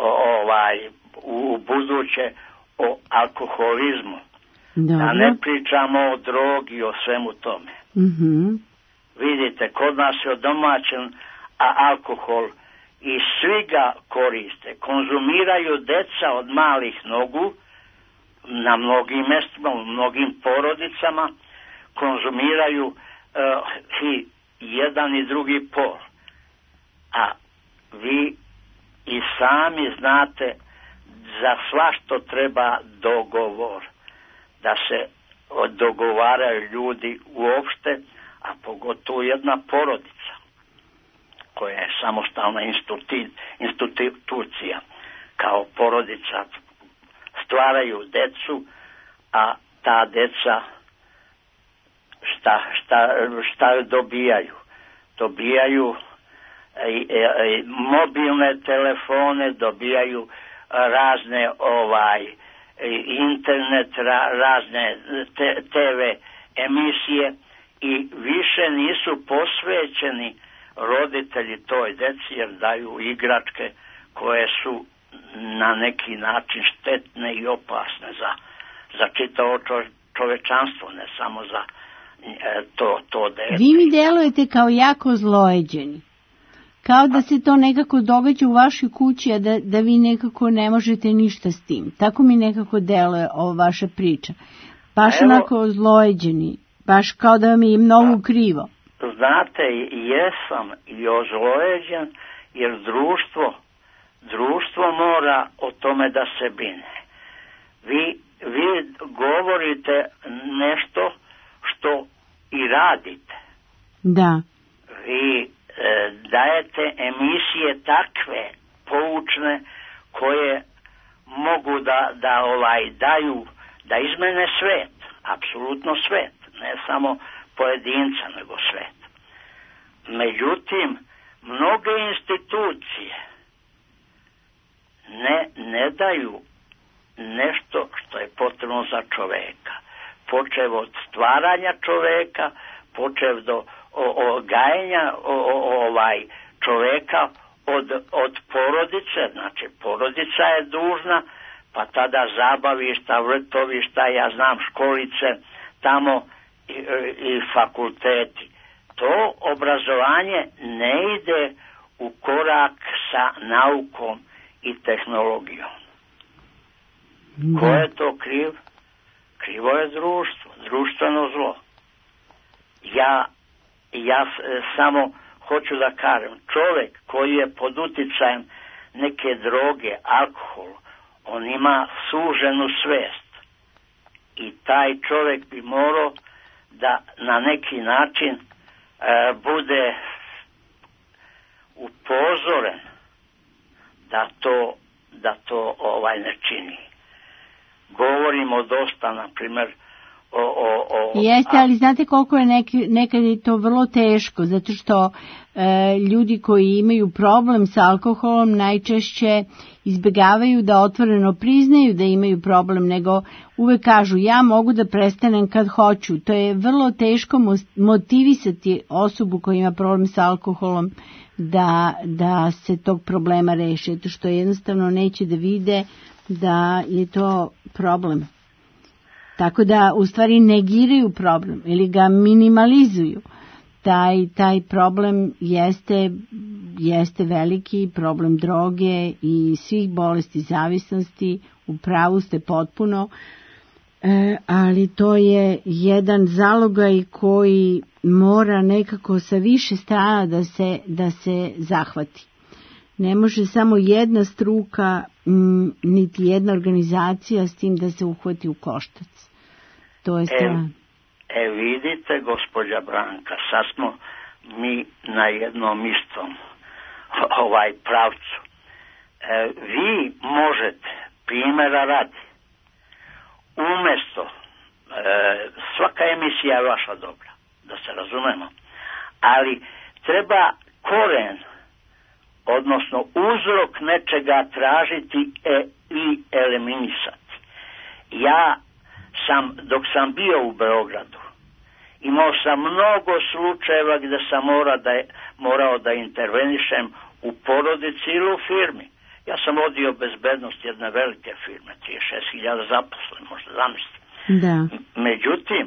u buduće o alkoholizmu. Dobro. Da ne pričamo o drogi, o svemu tome. Vidite, kod nas je odomaćen alkohol i svi ga koriste. Konzumiraju deca od malih nogu na mnogim mjestima, u mnogim porodicama. Konzumiraju i jedan i drugi pol. A vi i sami znate za svašto treba dogovor. Da se dogovaraju ljudi uopšte, a pogotovo jedna porodica koja je samostalna institucija. Kao porodica stvaraju decu, a ta deca šta dobijaju? Dobijaju mobilne telefone, dobijaju razne internet, razne TV emisije i više nisu posvećeni roditelji toj deci jer daju igračke koje su na neki način štetne i opasne za čitavo čovečanstvo, ne samo za to dete. Vi mi delujete kao jako zlojeđeni. Kao da se to nekako događa u vašoj kući, a da vi nekako ne možete ništa s tim. Tako mi nekako deluje ova vaša priča. Baš onako zlojeđeni. Baš kao da vam je mnogo krivo. Znate, jesam i ozlojeđen, jer društvo mora o tome da se brine. Vi govorite nešto što i radite. Da. Vi dajete emisije takve poučne koje mogu daju da izmene svet, apsolutno svet, ne samo pojedinca nego svet. Međutim, mnoge institucije ne daju nešto što je potrebno za čoveka. Počev od stvaranja čoveka, počev do gajenja čoveka od porodice, znači porodica je dužna, pa tada zabavišta, vrtovišta, ja znam školice, tamo i fakulteti. To obrazovanje ne ide u korak sa naukom i tehnologijom. Da. Ko je to kriv? Krivo je društvo, društveno zlo. Ja samo hoću da kažem, čovjek koji je pod uticajem neke droge, alkohol, on ima suženu svest. I taj čovjek bi morao da na neki način bude upozoren da to ne čini. Govorimo dosta, na primjer, Jeste, ali znate koliko je nekad je to vrlo teško, zato što ljudi koji imaju problem sa alkoholom najčešće izbjegavaju da otvoreno priznaju da imaju problem, nego uvek kažu ja mogu da prestanem kad hoću. To je vrlo teško motivisati osobu koja ima problem sa alkoholom da se tog problema reši, zato što jednostavno neće da vide da je to problem. Tako da u stvari negiraju problem ili ga minimalizuju. Taj problem jeste veliki problem droge i svih bolesti zavisnosti, u pravu ste potpuno, ali to je jedan zalogaj koji mora nekako sa više strana da se zahvati. Ne može samo jedna struka, niti jedna organizacija s tim da se uhvati u koštac. To je strana. Vidite, gospođa Branka, sad smo mi na jednom istom pravcu. Vi možete, primjera radi, umjesto, svaka emisija je vaša dobra, da se razumemo, ali treba koren, odnosno uzrok nečega tražiti i eliminisati. Ja sam, dok sam bio u Beogradu, imao sam mnogo slučajeva gdje sam morao da intervenišem u porodici ili u firmi. Ja sam vodio bezbednost jedne velike firme, 36.000 zaposlenih, možda zamisliti. Da. Međutim,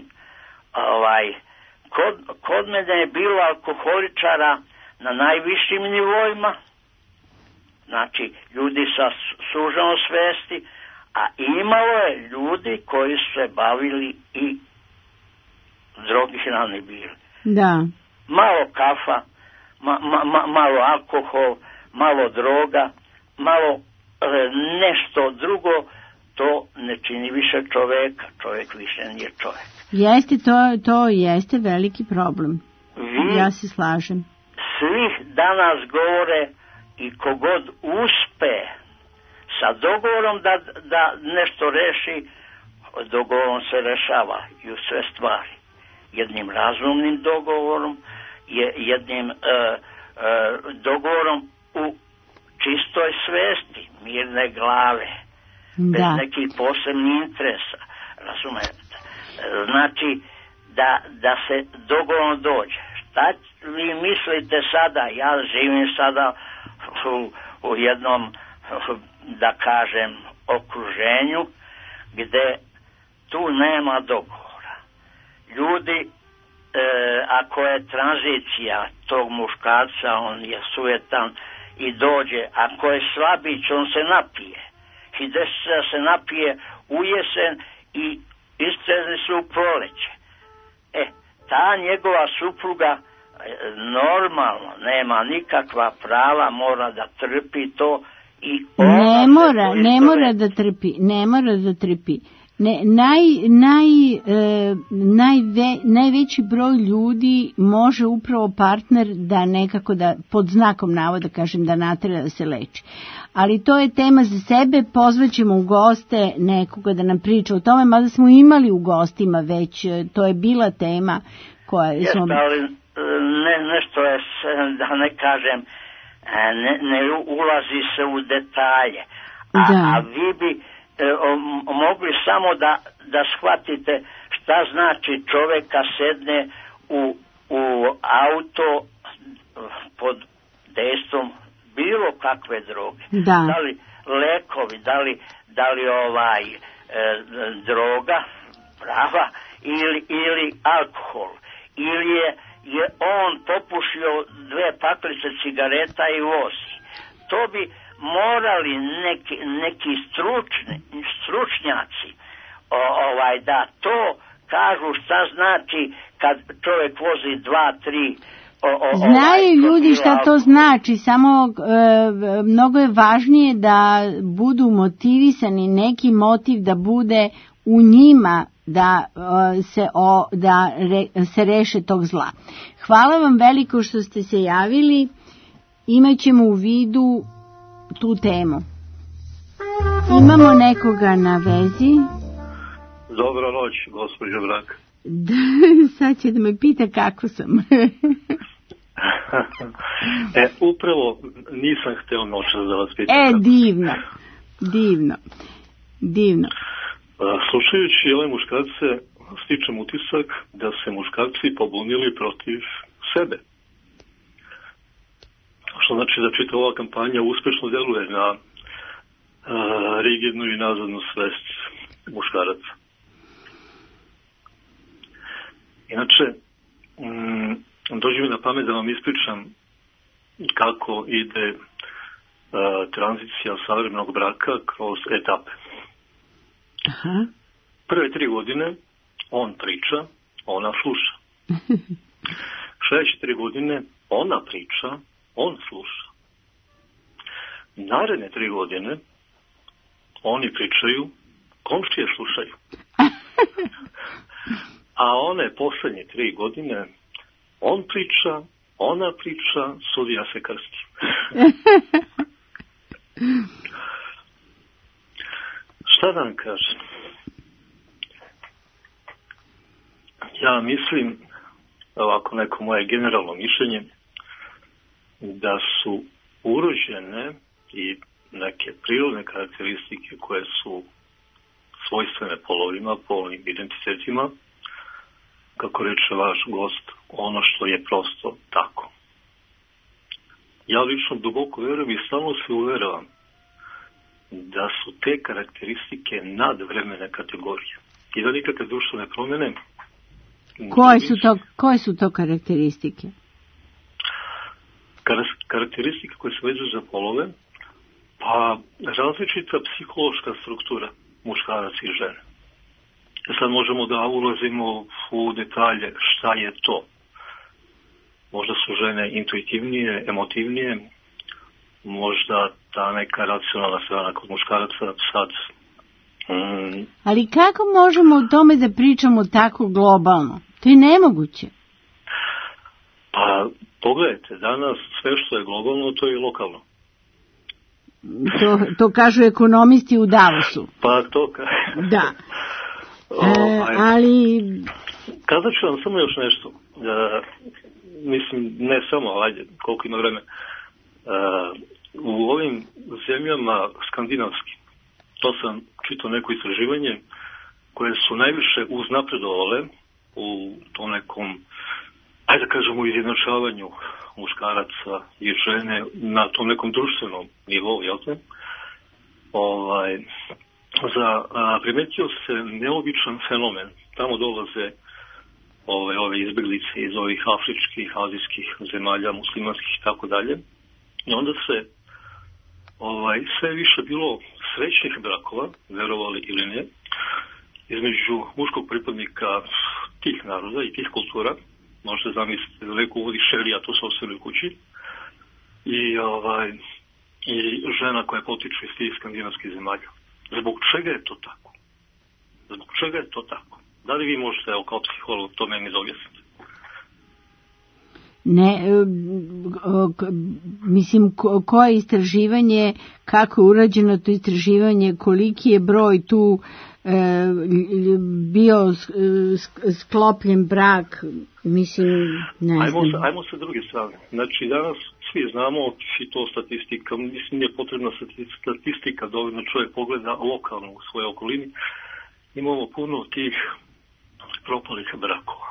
kod mene je bilo alkoholičara na najvišim nivoima, znači ljudi sa suženom svesti, a imalo je ljudi koji su se bavili i drogirani bili. Da. Malo kafa, malo alkohol, malo droga, malo nešto drugo, to ne čini više čoveka. Čovek više nije čovek. Jeste, to jeste veliki problem. Ja se slažem. Svi danas govore i kogod uspe sa dogovorom da nešto reši, dogovorom se rešava i u sve stvari. Jednim razumnim dogovorom, jednim dogovorom u čistoj svesti, mirne glave, bez nekih posebnih interesa, razumete? Znači, da se dogovorom dođe. Šta vi mislite sada? Ja živim sada u jednom, da kažem, okruženju gde tu nema dogovora. Ljudi, ako je tranzicija tog muškarca, on je sujetan i dođe, ako je slabić, on se napije. I desi da se napije u jesen i istrezni su u proleće. Ta njegova supruga normalno nema nikakva prava, mora da trpi to i ne mora da trpi. Najveći broj ljudi može upravo partner da nekako pod znakom navoda kažem da natera da se leči. Ali to je tema za sebe, pozvaćemo u goste nekoga da nam priča o tome, mada smo imali u gostima već, to je bila tema koja je... Jeste, ali nešto je, da ne kažem, ne ulazi se u detalje. A vi bi mogli samo da shvatite šta znači čoveka sedne u auto pod dejstvom bilo kakve droge. Da li lekovi, da li droga prava ili alkohol. Ili je on popušio 2 paklice cigareta i vozi. To bi morali neki stručnjaci da to kažu šta znači kad čovjek vozi 2-3. Znaju ljudi šta to znači, samo mnogo je važnije da budu motivisani, neki motiv da bude u njima da se reše tog zla. Hvala vam veliko što ste se javili, imat ćemo u vidu tu temu. Imamo nekoga na vezi. Dobra noć, gospođo Brak. Sad će da me pita kako sam. Upravo nisam hteo noćas da vas pitam. Divno. Slušajući ove muškarce, stičem utisak da se muškarci pobunili protiv sebe. Što znači da čita ova kampanja uspešno deluje na rigidnu i nazadnu svest muškaraca. Inače, dođe mi na pamet da vam ispričam kako ide tranzicija savremenog braka kroz etape. Aha. Prve 3 godine on priča, ona sluša. Sledeće 3 godine ona priča, on sluša. Naredne 3 godine oni pričaju, komšije slušaju. A one poslednje 3 godine on priča, ona priča, sudija se krsti. Šta da vam kažem? Ja mislim, ovako neko moje generalno mišljenje, da su urođene i neke prirodne karakteristike koje su svojstvene polovima, polnim identitetima, kako reče vaš gost, ono što je prosto tako. Ja lično duboko verujem i stalno se uveravam da su te karakteristike nadvremene kategorije i da nikakve društvene promjene. Koje su to karakteristike? Karakteristike koje se vezuju za polove, pa različita psihološka struktura muškaraca i žene. Sad možemo da ulazimo u detalje šta je to. Možda su žene intuitivnije, emotivnije, možda ta neka racionalna strana kod muškaraca sad. Ali kako možemo o tome da pričamo tako globalno? To je nemoguće. Pa pogledajte, danas sve što je globalno, to je lokalno. To kažu ekonomisti u Davosu. Pa to da. Ali kazat ću vam samo još nešto. Mislim, ne samo, ajde, koliko ima vreme. U ovim zemljama skandinavskim, to sam čitao neko istraživanje, koje su najviše uznapredovale u tom nekom, ajde da kažemo, izjednačavanju muškaraca i žene na tom nekom društvenom nivou, jel te? Primetio se neobičan fenomen. Tamo dolaze ove izbjeglice iz ovih afričkih, azijskih zemalja, muslimanskih i tako dalje. I onda se sve više bilo srećnih brakova, verovali ili ne, između muškog pripadnika tih naroda i tih kultura. Možete zamisliti da neko uvodi šerija to sopstvenoj kući i žena koja potiče iz tih skandinavskih zemalja. Zbog čega je to tako? Zbog čega je to tako? Da li vi možete, kao psiholog, to meni objasniti? Ne, mislim, koje istraživanje, kako je urađeno to istraživanje, koliki je broj tu bio sklopljen brak, mislim, ne znam. Ajmo sa druge strane. Znači, danas svi znamo, i to statistika, mislim, nije potrebna statistika, dovoljno čovjek pogleda lokalno u svojoj okolini, imamo puno tih propalih brakova.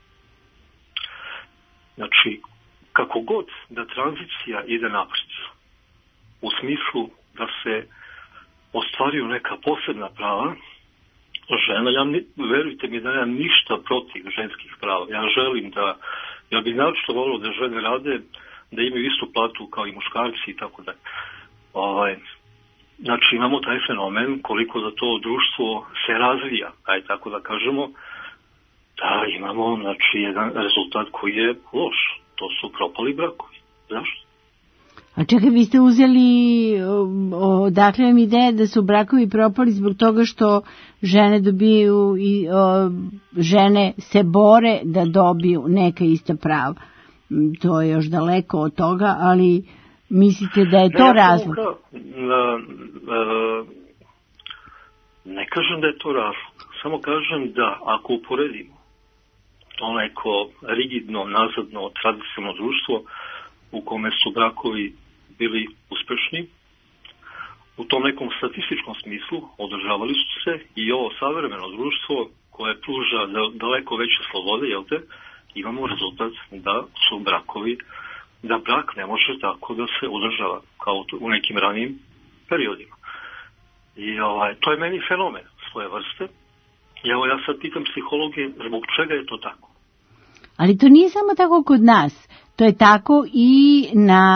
Znači, kako god da tranzicija ide naprijed, u smislu da se ostvaruju neka posebna prava, žena, verujte mi da nemam ništa protiv ženskih prava. Ja bih naročito volio da žene rade, da imaju istu platu kao i muškarci i tako dalje. Znači, imamo taj fenomen koliko da to društvo se razvija, aj tako da kažemo, da imamo, znači, jedan rezultat koji je loš. To su propali brakovi. Zašto? A čekaj, vi ste uzeli, odakle vam ideja da su brakovi propali zbog toga što žene dobiju i žene se bore da dobiju neka ista prava. To je još daleko od toga, ali mislite da je to razlog? Ne kažem da je to razlog. samo kažem da ako uporedimo to neko rigidno, nazadno, tradicionalno društvo u kome su brakovi bili uspešni, u tom nekom statističkom smislu održavali su se, i ovo savremeno društvo koje pruža daleko veće slobode, jel te, imamo rezultat da su brakovi, da brak ne može tako da se održava kao u nekim ranijim periodima. I to je meni fenomen svoje vrste. I evo ja sad pitam psihologe zbog čega je to tako. Ali to nije samo tako kod nas. To je tako i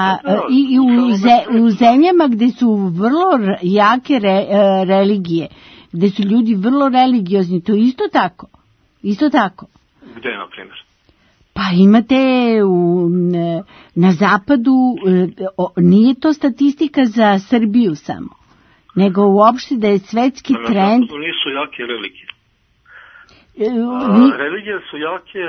u zemljama gdje su vrlo jake religije, gdje su ljudi vrlo religiozni, to isto tako. Isto tako. Gde, na primjer? Pa imate na zapadu, nije to statistika za Srbiju samo, nego uopšte da je svetski trend. Na zapadu nisu jake religije. Religije su jake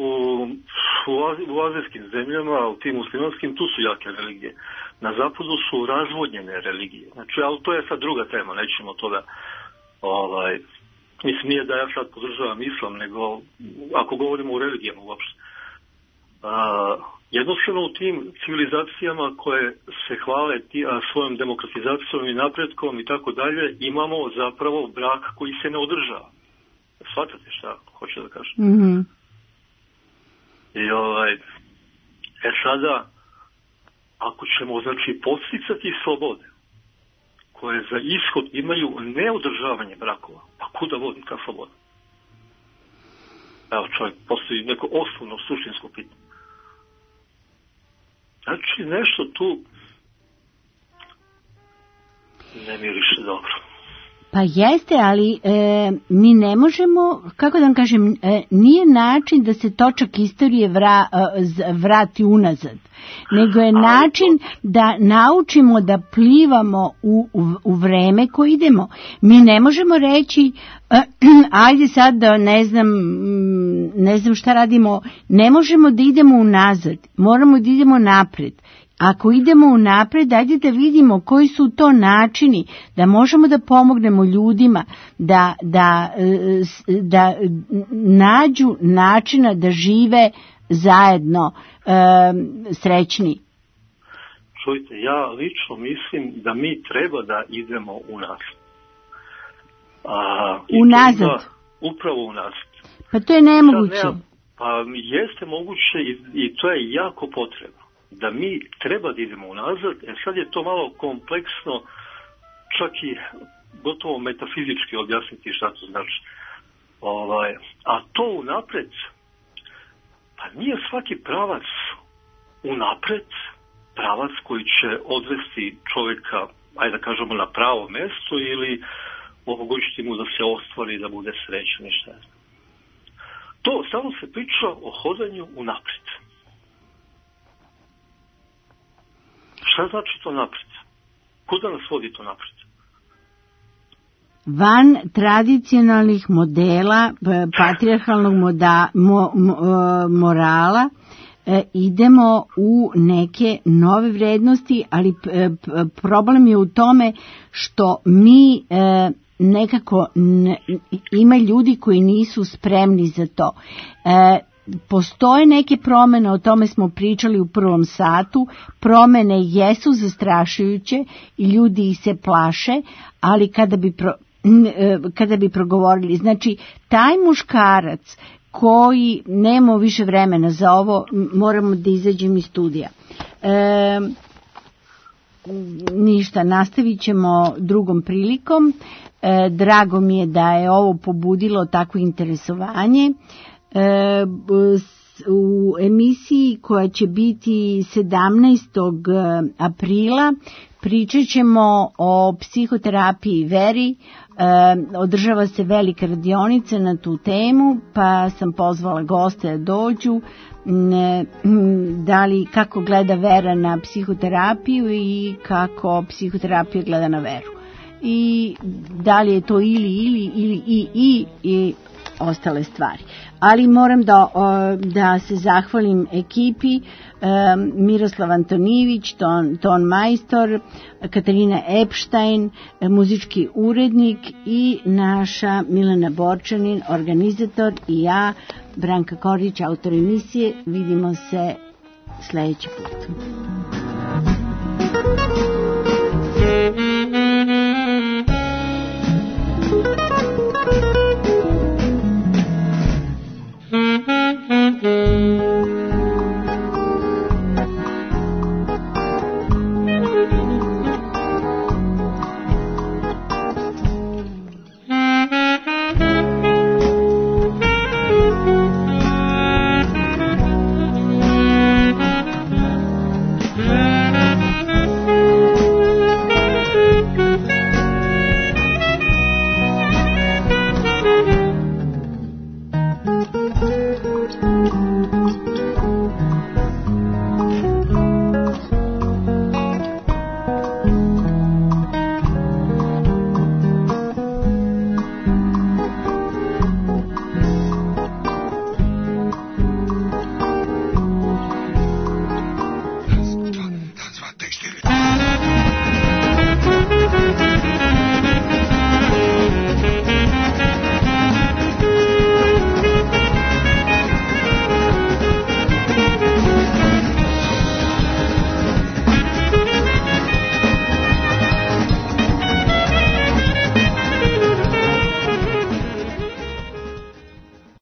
u azijskim zemljama, u tim muslimanskim, tu su jake religije. Na zapadu su razvodnjene religije. Znači, ali to je sad druga tema, nećemo to da... mislim, nije da ja sad podržavam islam, nego ako govorimo o religijama uopšte. Jednostavno u tim civilizacijama koje se hvale svojom demokratizacijom i napretkom i tako dalje, imamo zapravo brak koji se ne održava. Shvatate šta hoću da kažem? Mm-hmm. I sada, ako ćemo znači podsticati slobode koje za ishod imaju neodržavanje brakova, pa kuda vodi ta sloboda? Evo, čovjek postoji neko osnovno suštinsko pitanje. Znači, nešto tu ne miriše dobro. Pa jeste, ali mi ne možemo, kako da vam kažem, nije način da se točak istorije vrati unazad, nego je način da naučimo da plivamo u vreme koje idemo. Mi ne možemo reći, ajde sad da ne znam šta radimo, ne možemo da idemo unazad, moramo da idemo napred. Ako idemo unapred, ajde da vidimo koji su to načini da možemo da pomognemo ljudima da nađu načina da žive zajedno srećni. Čujte, ja lično mislim da mi treba da idemo unazad. Unazad? Upravo unazad. Pa to je nemoguće. Pa jeste moguće i to je jako potrebno. Da mi treba da idemo unazad, sad je to malo kompleksno, čak i gotovo metafizički objasniti šta to znači. A to unapred, pa nije svaki pravac unapred pravac koji će odvesti čovjeka, ajde da kažemo, na pravo mesto ili omogućiti mu da se ostvari, da bude srećan i šta. To samo se priča o hodanju unapred. Šta znači to napred? Kuda nas vodi to napred? Van tradicionalnih modela, patrijarhalnog morala, idemo u neke nove vrednosti, ali problem je u tome što mi nekako ima ljudi koji nisu spremni za to. Postoje neke promjene, o tome smo pričali u prvom satu, promjene jesu zastrašujuće i ljudi se plaše, ali kada bi progovorili, znači taj muškarac koji, nemamo više vremena za ovo, moramo da izađemo iz studija. Ništa, nastavit ćemo drugom prilikom. Drago mi je da je ovo pobudilo takvo interesovanje. U emisiji koja će biti 17. aprila pričat ćemo o psihoterapiji veri. Održava se velika radionica na tu temu, pa sam pozvala goste da dođu, kako gleda vera na psihoterapiju i kako psihoterapija gleda na veru. I da li je to ili i ostale stvari. ali moram da se zahvalim ekipi, Miroslav Antonijević, ton majstor, Katarina Epštajn, muzički urednik i naša Milena Borčanin, organizator, i ja, Branka Kordić, autor emisije. Vidimo se sledeći put.